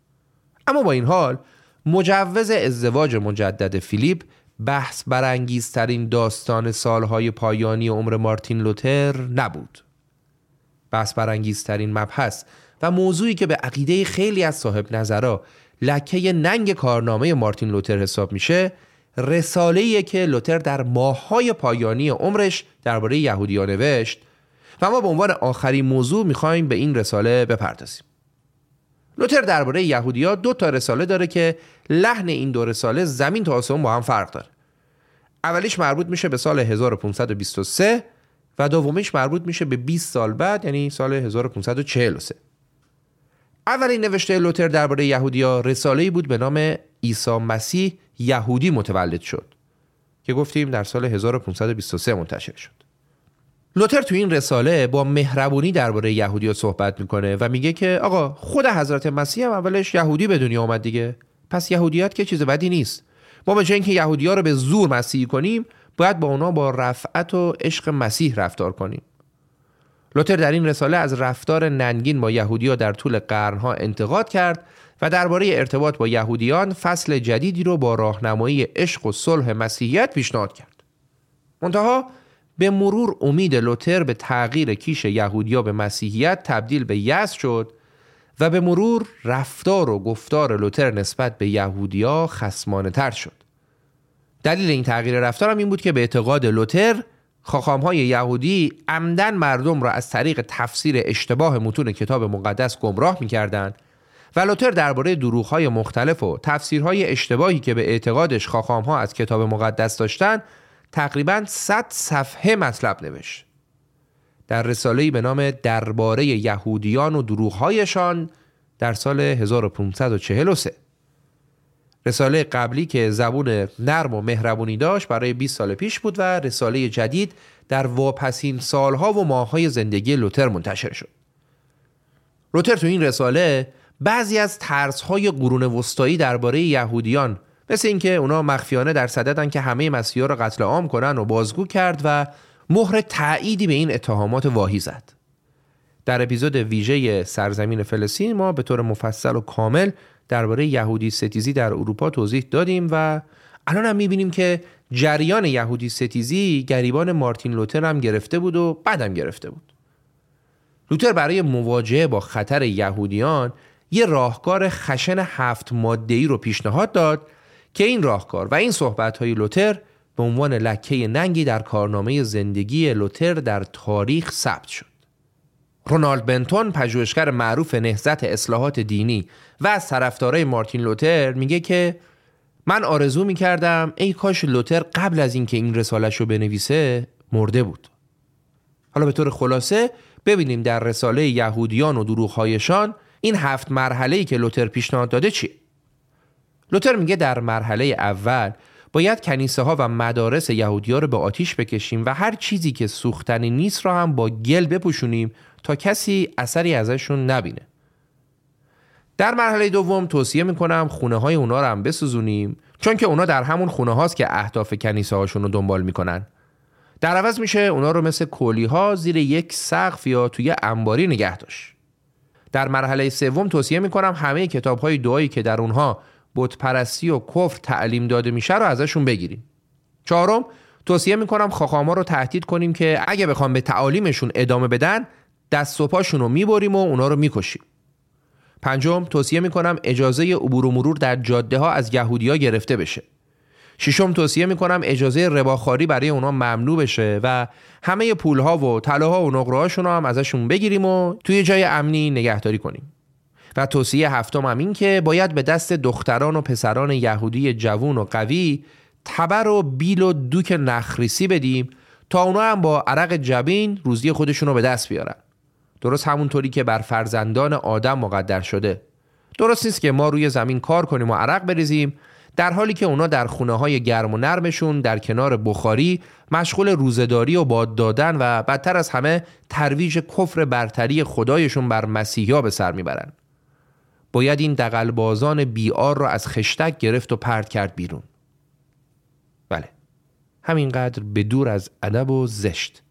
اما با این حال مجوز ازدواج مجدد فیلیپ بحث برانگیزترین داستان سالهای پایانی عمر مارتین لوتر نبود. بحث برانگیزترین مبحث و موضوعی که به عقیده خیلی از صاحب نظرها لکه ننگ کارنامه مارتین لوتر حساب میشه، رساله‌ایه که لوتر در ماه‌های پایانی عمرش درباره یهودی‌ها نوشت و ما به عنوان آخرین موضوع می‌خوایم به این رساله بپردازیم. لوتر درباره یهودی‌ها 2 تا رساله داره که لحن این 2 رساله زمین تا آسمون با هم فرق داره. اولیش مربوط میشه به سال 1523 و دومیش مربوط میشه به 20 سال بعد، یعنی سال 1543. اولین نوشته لوتر درباره یهودی‌ها رساله‌ای بود به نام عیسی مسیح یهودی متولد شد که گفتیم در سال 1523 منتشر شد. لوتر تو این رساله با مهربونی درباره یهودی‌ها صحبت میکنه و میگه که آقا خود حضرت مسیح هم اولش یهودی به دنیا آمد دیگه، پس یهودیت که چیز بدی نیست. ما به جای اینکه یهودی‌ها رو به زور مسیحی کنیم باید با اونا با رفعت و عشق مسیح رفتار کنیم. لوتر در این رساله از رفتار ننگین با یهودی‌ها در طول قرن‌ها انتقاد کرد و درباره ارتباط با یهودیان فصل جدیدی رو با راهنمایی عشق و صلح مسیحیت پیشنهاد کرد. منتها به مرور امید لوتر به تغییر کیش یهودی‌ها به مسیحیت تبدیل به یأس شد و به مرور رفتار و گفتار لوتر نسبت به یهودی‌ها خصمانه‌تر شد. دلیل این تغییر رفتار هم این بود که به اعتقاد لوتر خاخام‌های یهودی عمدن مردم را از طریق تفسیر اشتباه متون کتاب مقدس گمراه می‌کردند و لوتر درباره دروغ‌های مختلف و تفسیرهای اشتباهی که به اعتقادش خاخام‌ها از کتاب مقدس داشتند تقریباً 100 صفحه مطلب نوشت. در رساله‌ای به نام درباره یهودیان و دروغ‌هایشان در سال 1543. رساله قبلی که زبون نرم و مهربونی داشت برای 20 سال پیش بود و رساله جدید در واپسین سالها و ماه‌های زندگی لوتر منتشر شد. لوتر تو این رساله بعضی از ترس‌های قرون وسطایی درباره یهودیان، مثل اینکه اونا مخفیانه در صددن که همه مسیحا را قتل عام کنن و بازگو کرد و مهر تأییدی به این اتهامات واهی زد. در اپیزود ویژه سرزمین فلسطین ما به طور مفصل و کامل درباره یهودی ستیزی در اروپا توضیح دادیم و الان هم می‌بینیم که جریان یهودی ستیزی گریبان مارتین لوتر هم گرفته بود و بعدم گرفته بود. لوتر برای مواجهه با خطر یهودیان یه راهکار خشن 7 ماده‌ای رو پیشنهاد داد که این راهکار و این صحبت‌های لوتر به عنوان لکه ننگی در کارنامه زندگی لوتر در تاریخ ثبت شد. رونالد بنتون، پژوهشگر معروف نهضت اصلاحات دینی و از طرفدارای مارتین لوتر، میگه که من آرزو میکردم ای کاش لوتر قبل از اینکه این رساله‌شو بنویسه مرده بود. حالا به طور خلاصه ببینیم در رساله یهودیان و دروغ‌هایشان این 7 مرحله‌ای که لوتر پیشنهاد داده چیه؟ لوتر میگه در مرحله اول باید کنیسه ها و مدارس یهودی‌ها رو به آتیش بکشیم و هر چیزی که سوختنی نیست را هم با گل بپوشونیم تا کسی اثری ازشون نبینه. در مرحله دوم توصیه میکنم خونه های اونا رو هم بسوزونیم، چون که اونا در همون خونه هاست که اهداف کنیسه هاشون رو دنبال میکنن. در عوض میشه اونا رو مثل کولی ها زیر یک سقف یا توی انباری نگه داشت. در مرحله سوم توصیه میکنم همه کتاب های دعایی که در اونها بت پرستی و کفر تعلیم داده میشه رو ازشون بگیریم. چهارم توصیه میکنم خاخاما رو تهدید کنیم که اگه بخوام به تعالیمشون ادامه بدن دست و پاشون رو میبریم و اونا رو میکشیم. پنجم توصیه میکنم اجازه عبور و مرور در جاده ها از یهودی‌ها گرفته بشه. ششم توصیه میکنم اجازه رباخواری برای اونا ممنوع بشه و همه پولها و طلاها و نقره‌هاشون رو هم ازشون بگیریم و توی جای امنی نگهداری کنیم. و توصیه هفتم هم این که باید به دست دختران و پسران یهودی جوان و قوی تبر و بیل و دوک نخریسی بدیم تا اونا هم با عرق جبین روزی خودشون رو به دست بیارن. درست همونطوری که بر فرزندان آدم مقدر شده. درست نیست که ما روی زمین کار کنیم و عرق بریزیم در حالی که اونا در خونه های گرم و نرمشون در کنار بخاری مشغول روزه‌داری و باد دادن و بدتر از همه ترویج کفر برتری خدایشون بر مسیحا به سر میبرن. باید این دغل‌بازان بیار را از خشتک گرفت و پرت کرد بیرون. بله، همینقدر به دور از ادب و زشت.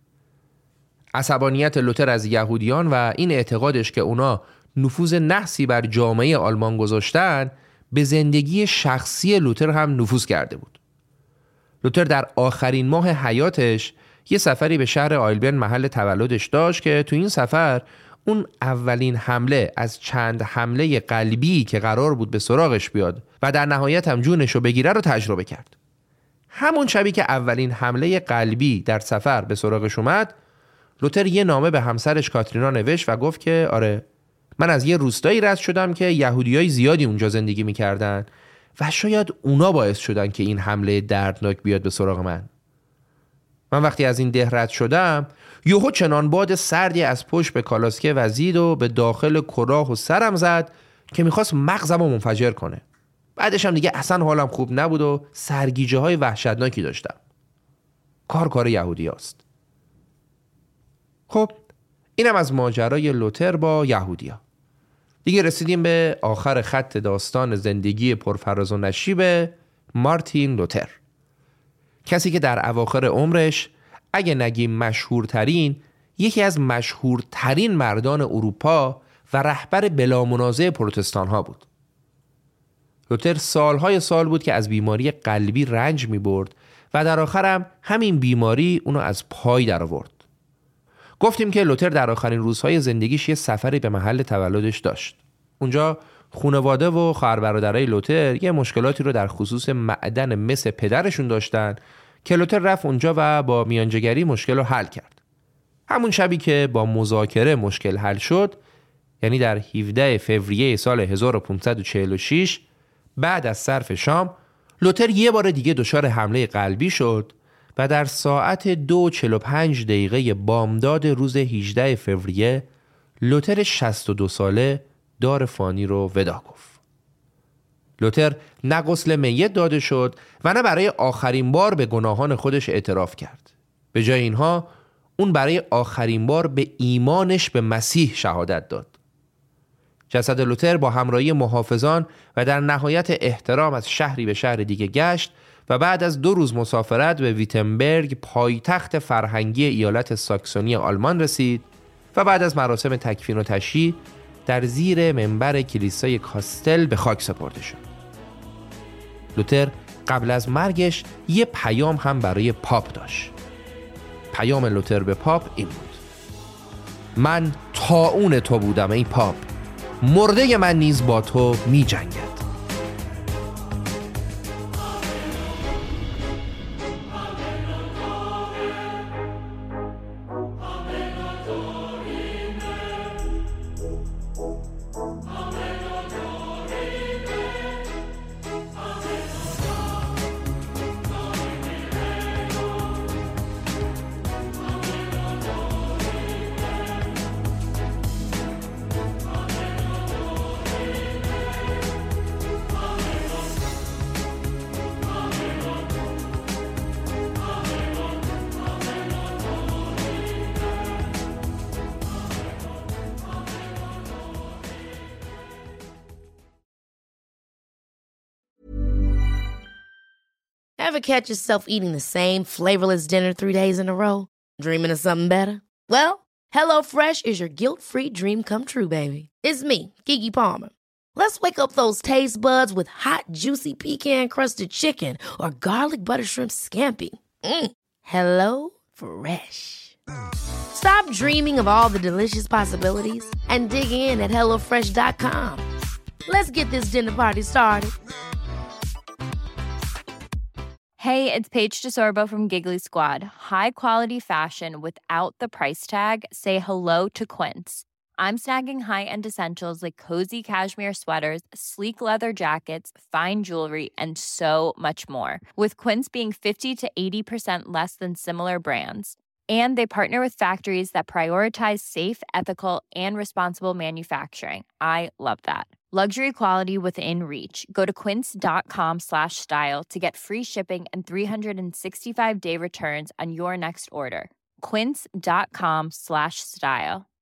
عصبانیت لوتر از یهودیان و این اعتقادش که اونا نفوذ نحسی بر جامعه آلمان گذاشتن به زندگی شخصی لوتر هم نفوذ کرده بود. لوتر در آخرین ماه حیاتش یه سفری به شهر آیلبرن محل تولدش داشت که تو این سفر اون اولین حمله از چند حمله قلبی که قرار بود به سراغش بیاد و در نهایت هم جونشو بگیره رو تجربه کرد. همون شبی که اولین حمله قلبی در سفر به سراغش اومد، لوتر یه نامه به همسرش کاترینا نوشت و گفت که آره، من از یه روستایی رد شدم که یهودیای زیادی اونجا زندگی میکردن و شاید اونا باعث شدن که این حمله دردناک بیاد به سراغ من. من وقتی از این ده رد شدم، یهو چنان باد سردی از پشت به کالاسکه وزید و به داخل کلاه و سرم زد که میخواست مغزمو منفجر کنه. بعدش هم دیگه اصلا حالم خوب نبود و سرگیجه های وحشتناکی داشتم. کار یهودی هست. خب اینم از ماجرای لوتر با یهودیا. دیگه رسیدیم به آخر خط داستان زندگی پرفراز و نشیب مارتین لوتر، کسی که در اواخر عمرش اگه نگیم مشهورترین، یکی از مشهورترین مردان اروپا و رهبر بلامنازع پروتستان ها بود. لوتر سالهای سال بود که از بیماری قلبی رنج می برد و در آخرم همین بیماری اونو از پای در آورد. گفتیم که لوتر در آخرین روزهای زندگیش یه سفری به محل تولدش داشت. اونجا خانواده و خواهر برادرای لوتر یه مشکلاتی رو در خصوص معدن مس پدرشون داشتن که لوتر رفت اونجا و با میانجیگری مشکل رو حل کرد. همون شبی که با مذاکره مشکل حل شد، یعنی در 17 فوریه سال 1546، بعد از صرف شام، لوتر یه بار دیگه دچار حمله قلبی شد و در ساعت 2:45 بامداد روز 18 فوریه لوتر 62 ساله دار فانی رو ودا گفت. لوتر نه غسل میت داده شد و نه برای آخرین بار به گناهان خودش اعتراف کرد. به جای اینها اون برای آخرین بار به ایمانش به مسیح شهادت داد. جسد لوتر با همراهی محافظان و در نهایت احترام از شهری به شهر دیگه گشت و بعد از 2 روز مسافرت به ویتنبرگ، پایتخت فرهنگی ایالت ساکسونی آلمان رسید و بعد از مراسم تکفین و تشییع در زیر منبر کلیسای کاستل به خاک سپرده شد. لوتر قبل از مرگش یه پیام هم برای پاپ داشت. پیام لوتر به پاپ این بود: من طاعون تو بودم ای پاپ، مرده من نیز با تو می جنگد. Ever catch yourself eating the same flavorless dinner 3 days in a row? Dreaming of something better? Well, HelloFresh is your guilt-free dream come true, baby. It's me, Keke Palmer. Let's wake up those taste buds with hot, juicy pecan-crusted chicken or garlic butter shrimp scampi. Hello Fresh. Stop dreaming of all the delicious possibilities and dig in at HelloFresh.com. Let's get this dinner party started. Hey, it's Paige DeSorbo from Giggly Squad. High quality fashion without the price tag. Say hello to Quince. I'm snagging high-end essentials like cozy cashmere sweaters, sleek leather jackets, fine jewelry, and so much more. With Quince being 50 to 80% less than similar brands. And they partner with factories that prioritize safe, ethical, and responsible manufacturing. I love that. Luxury quality within reach. Go to quince.com/style to get free shipping and 365-day returns on your next order. Quince.com/style.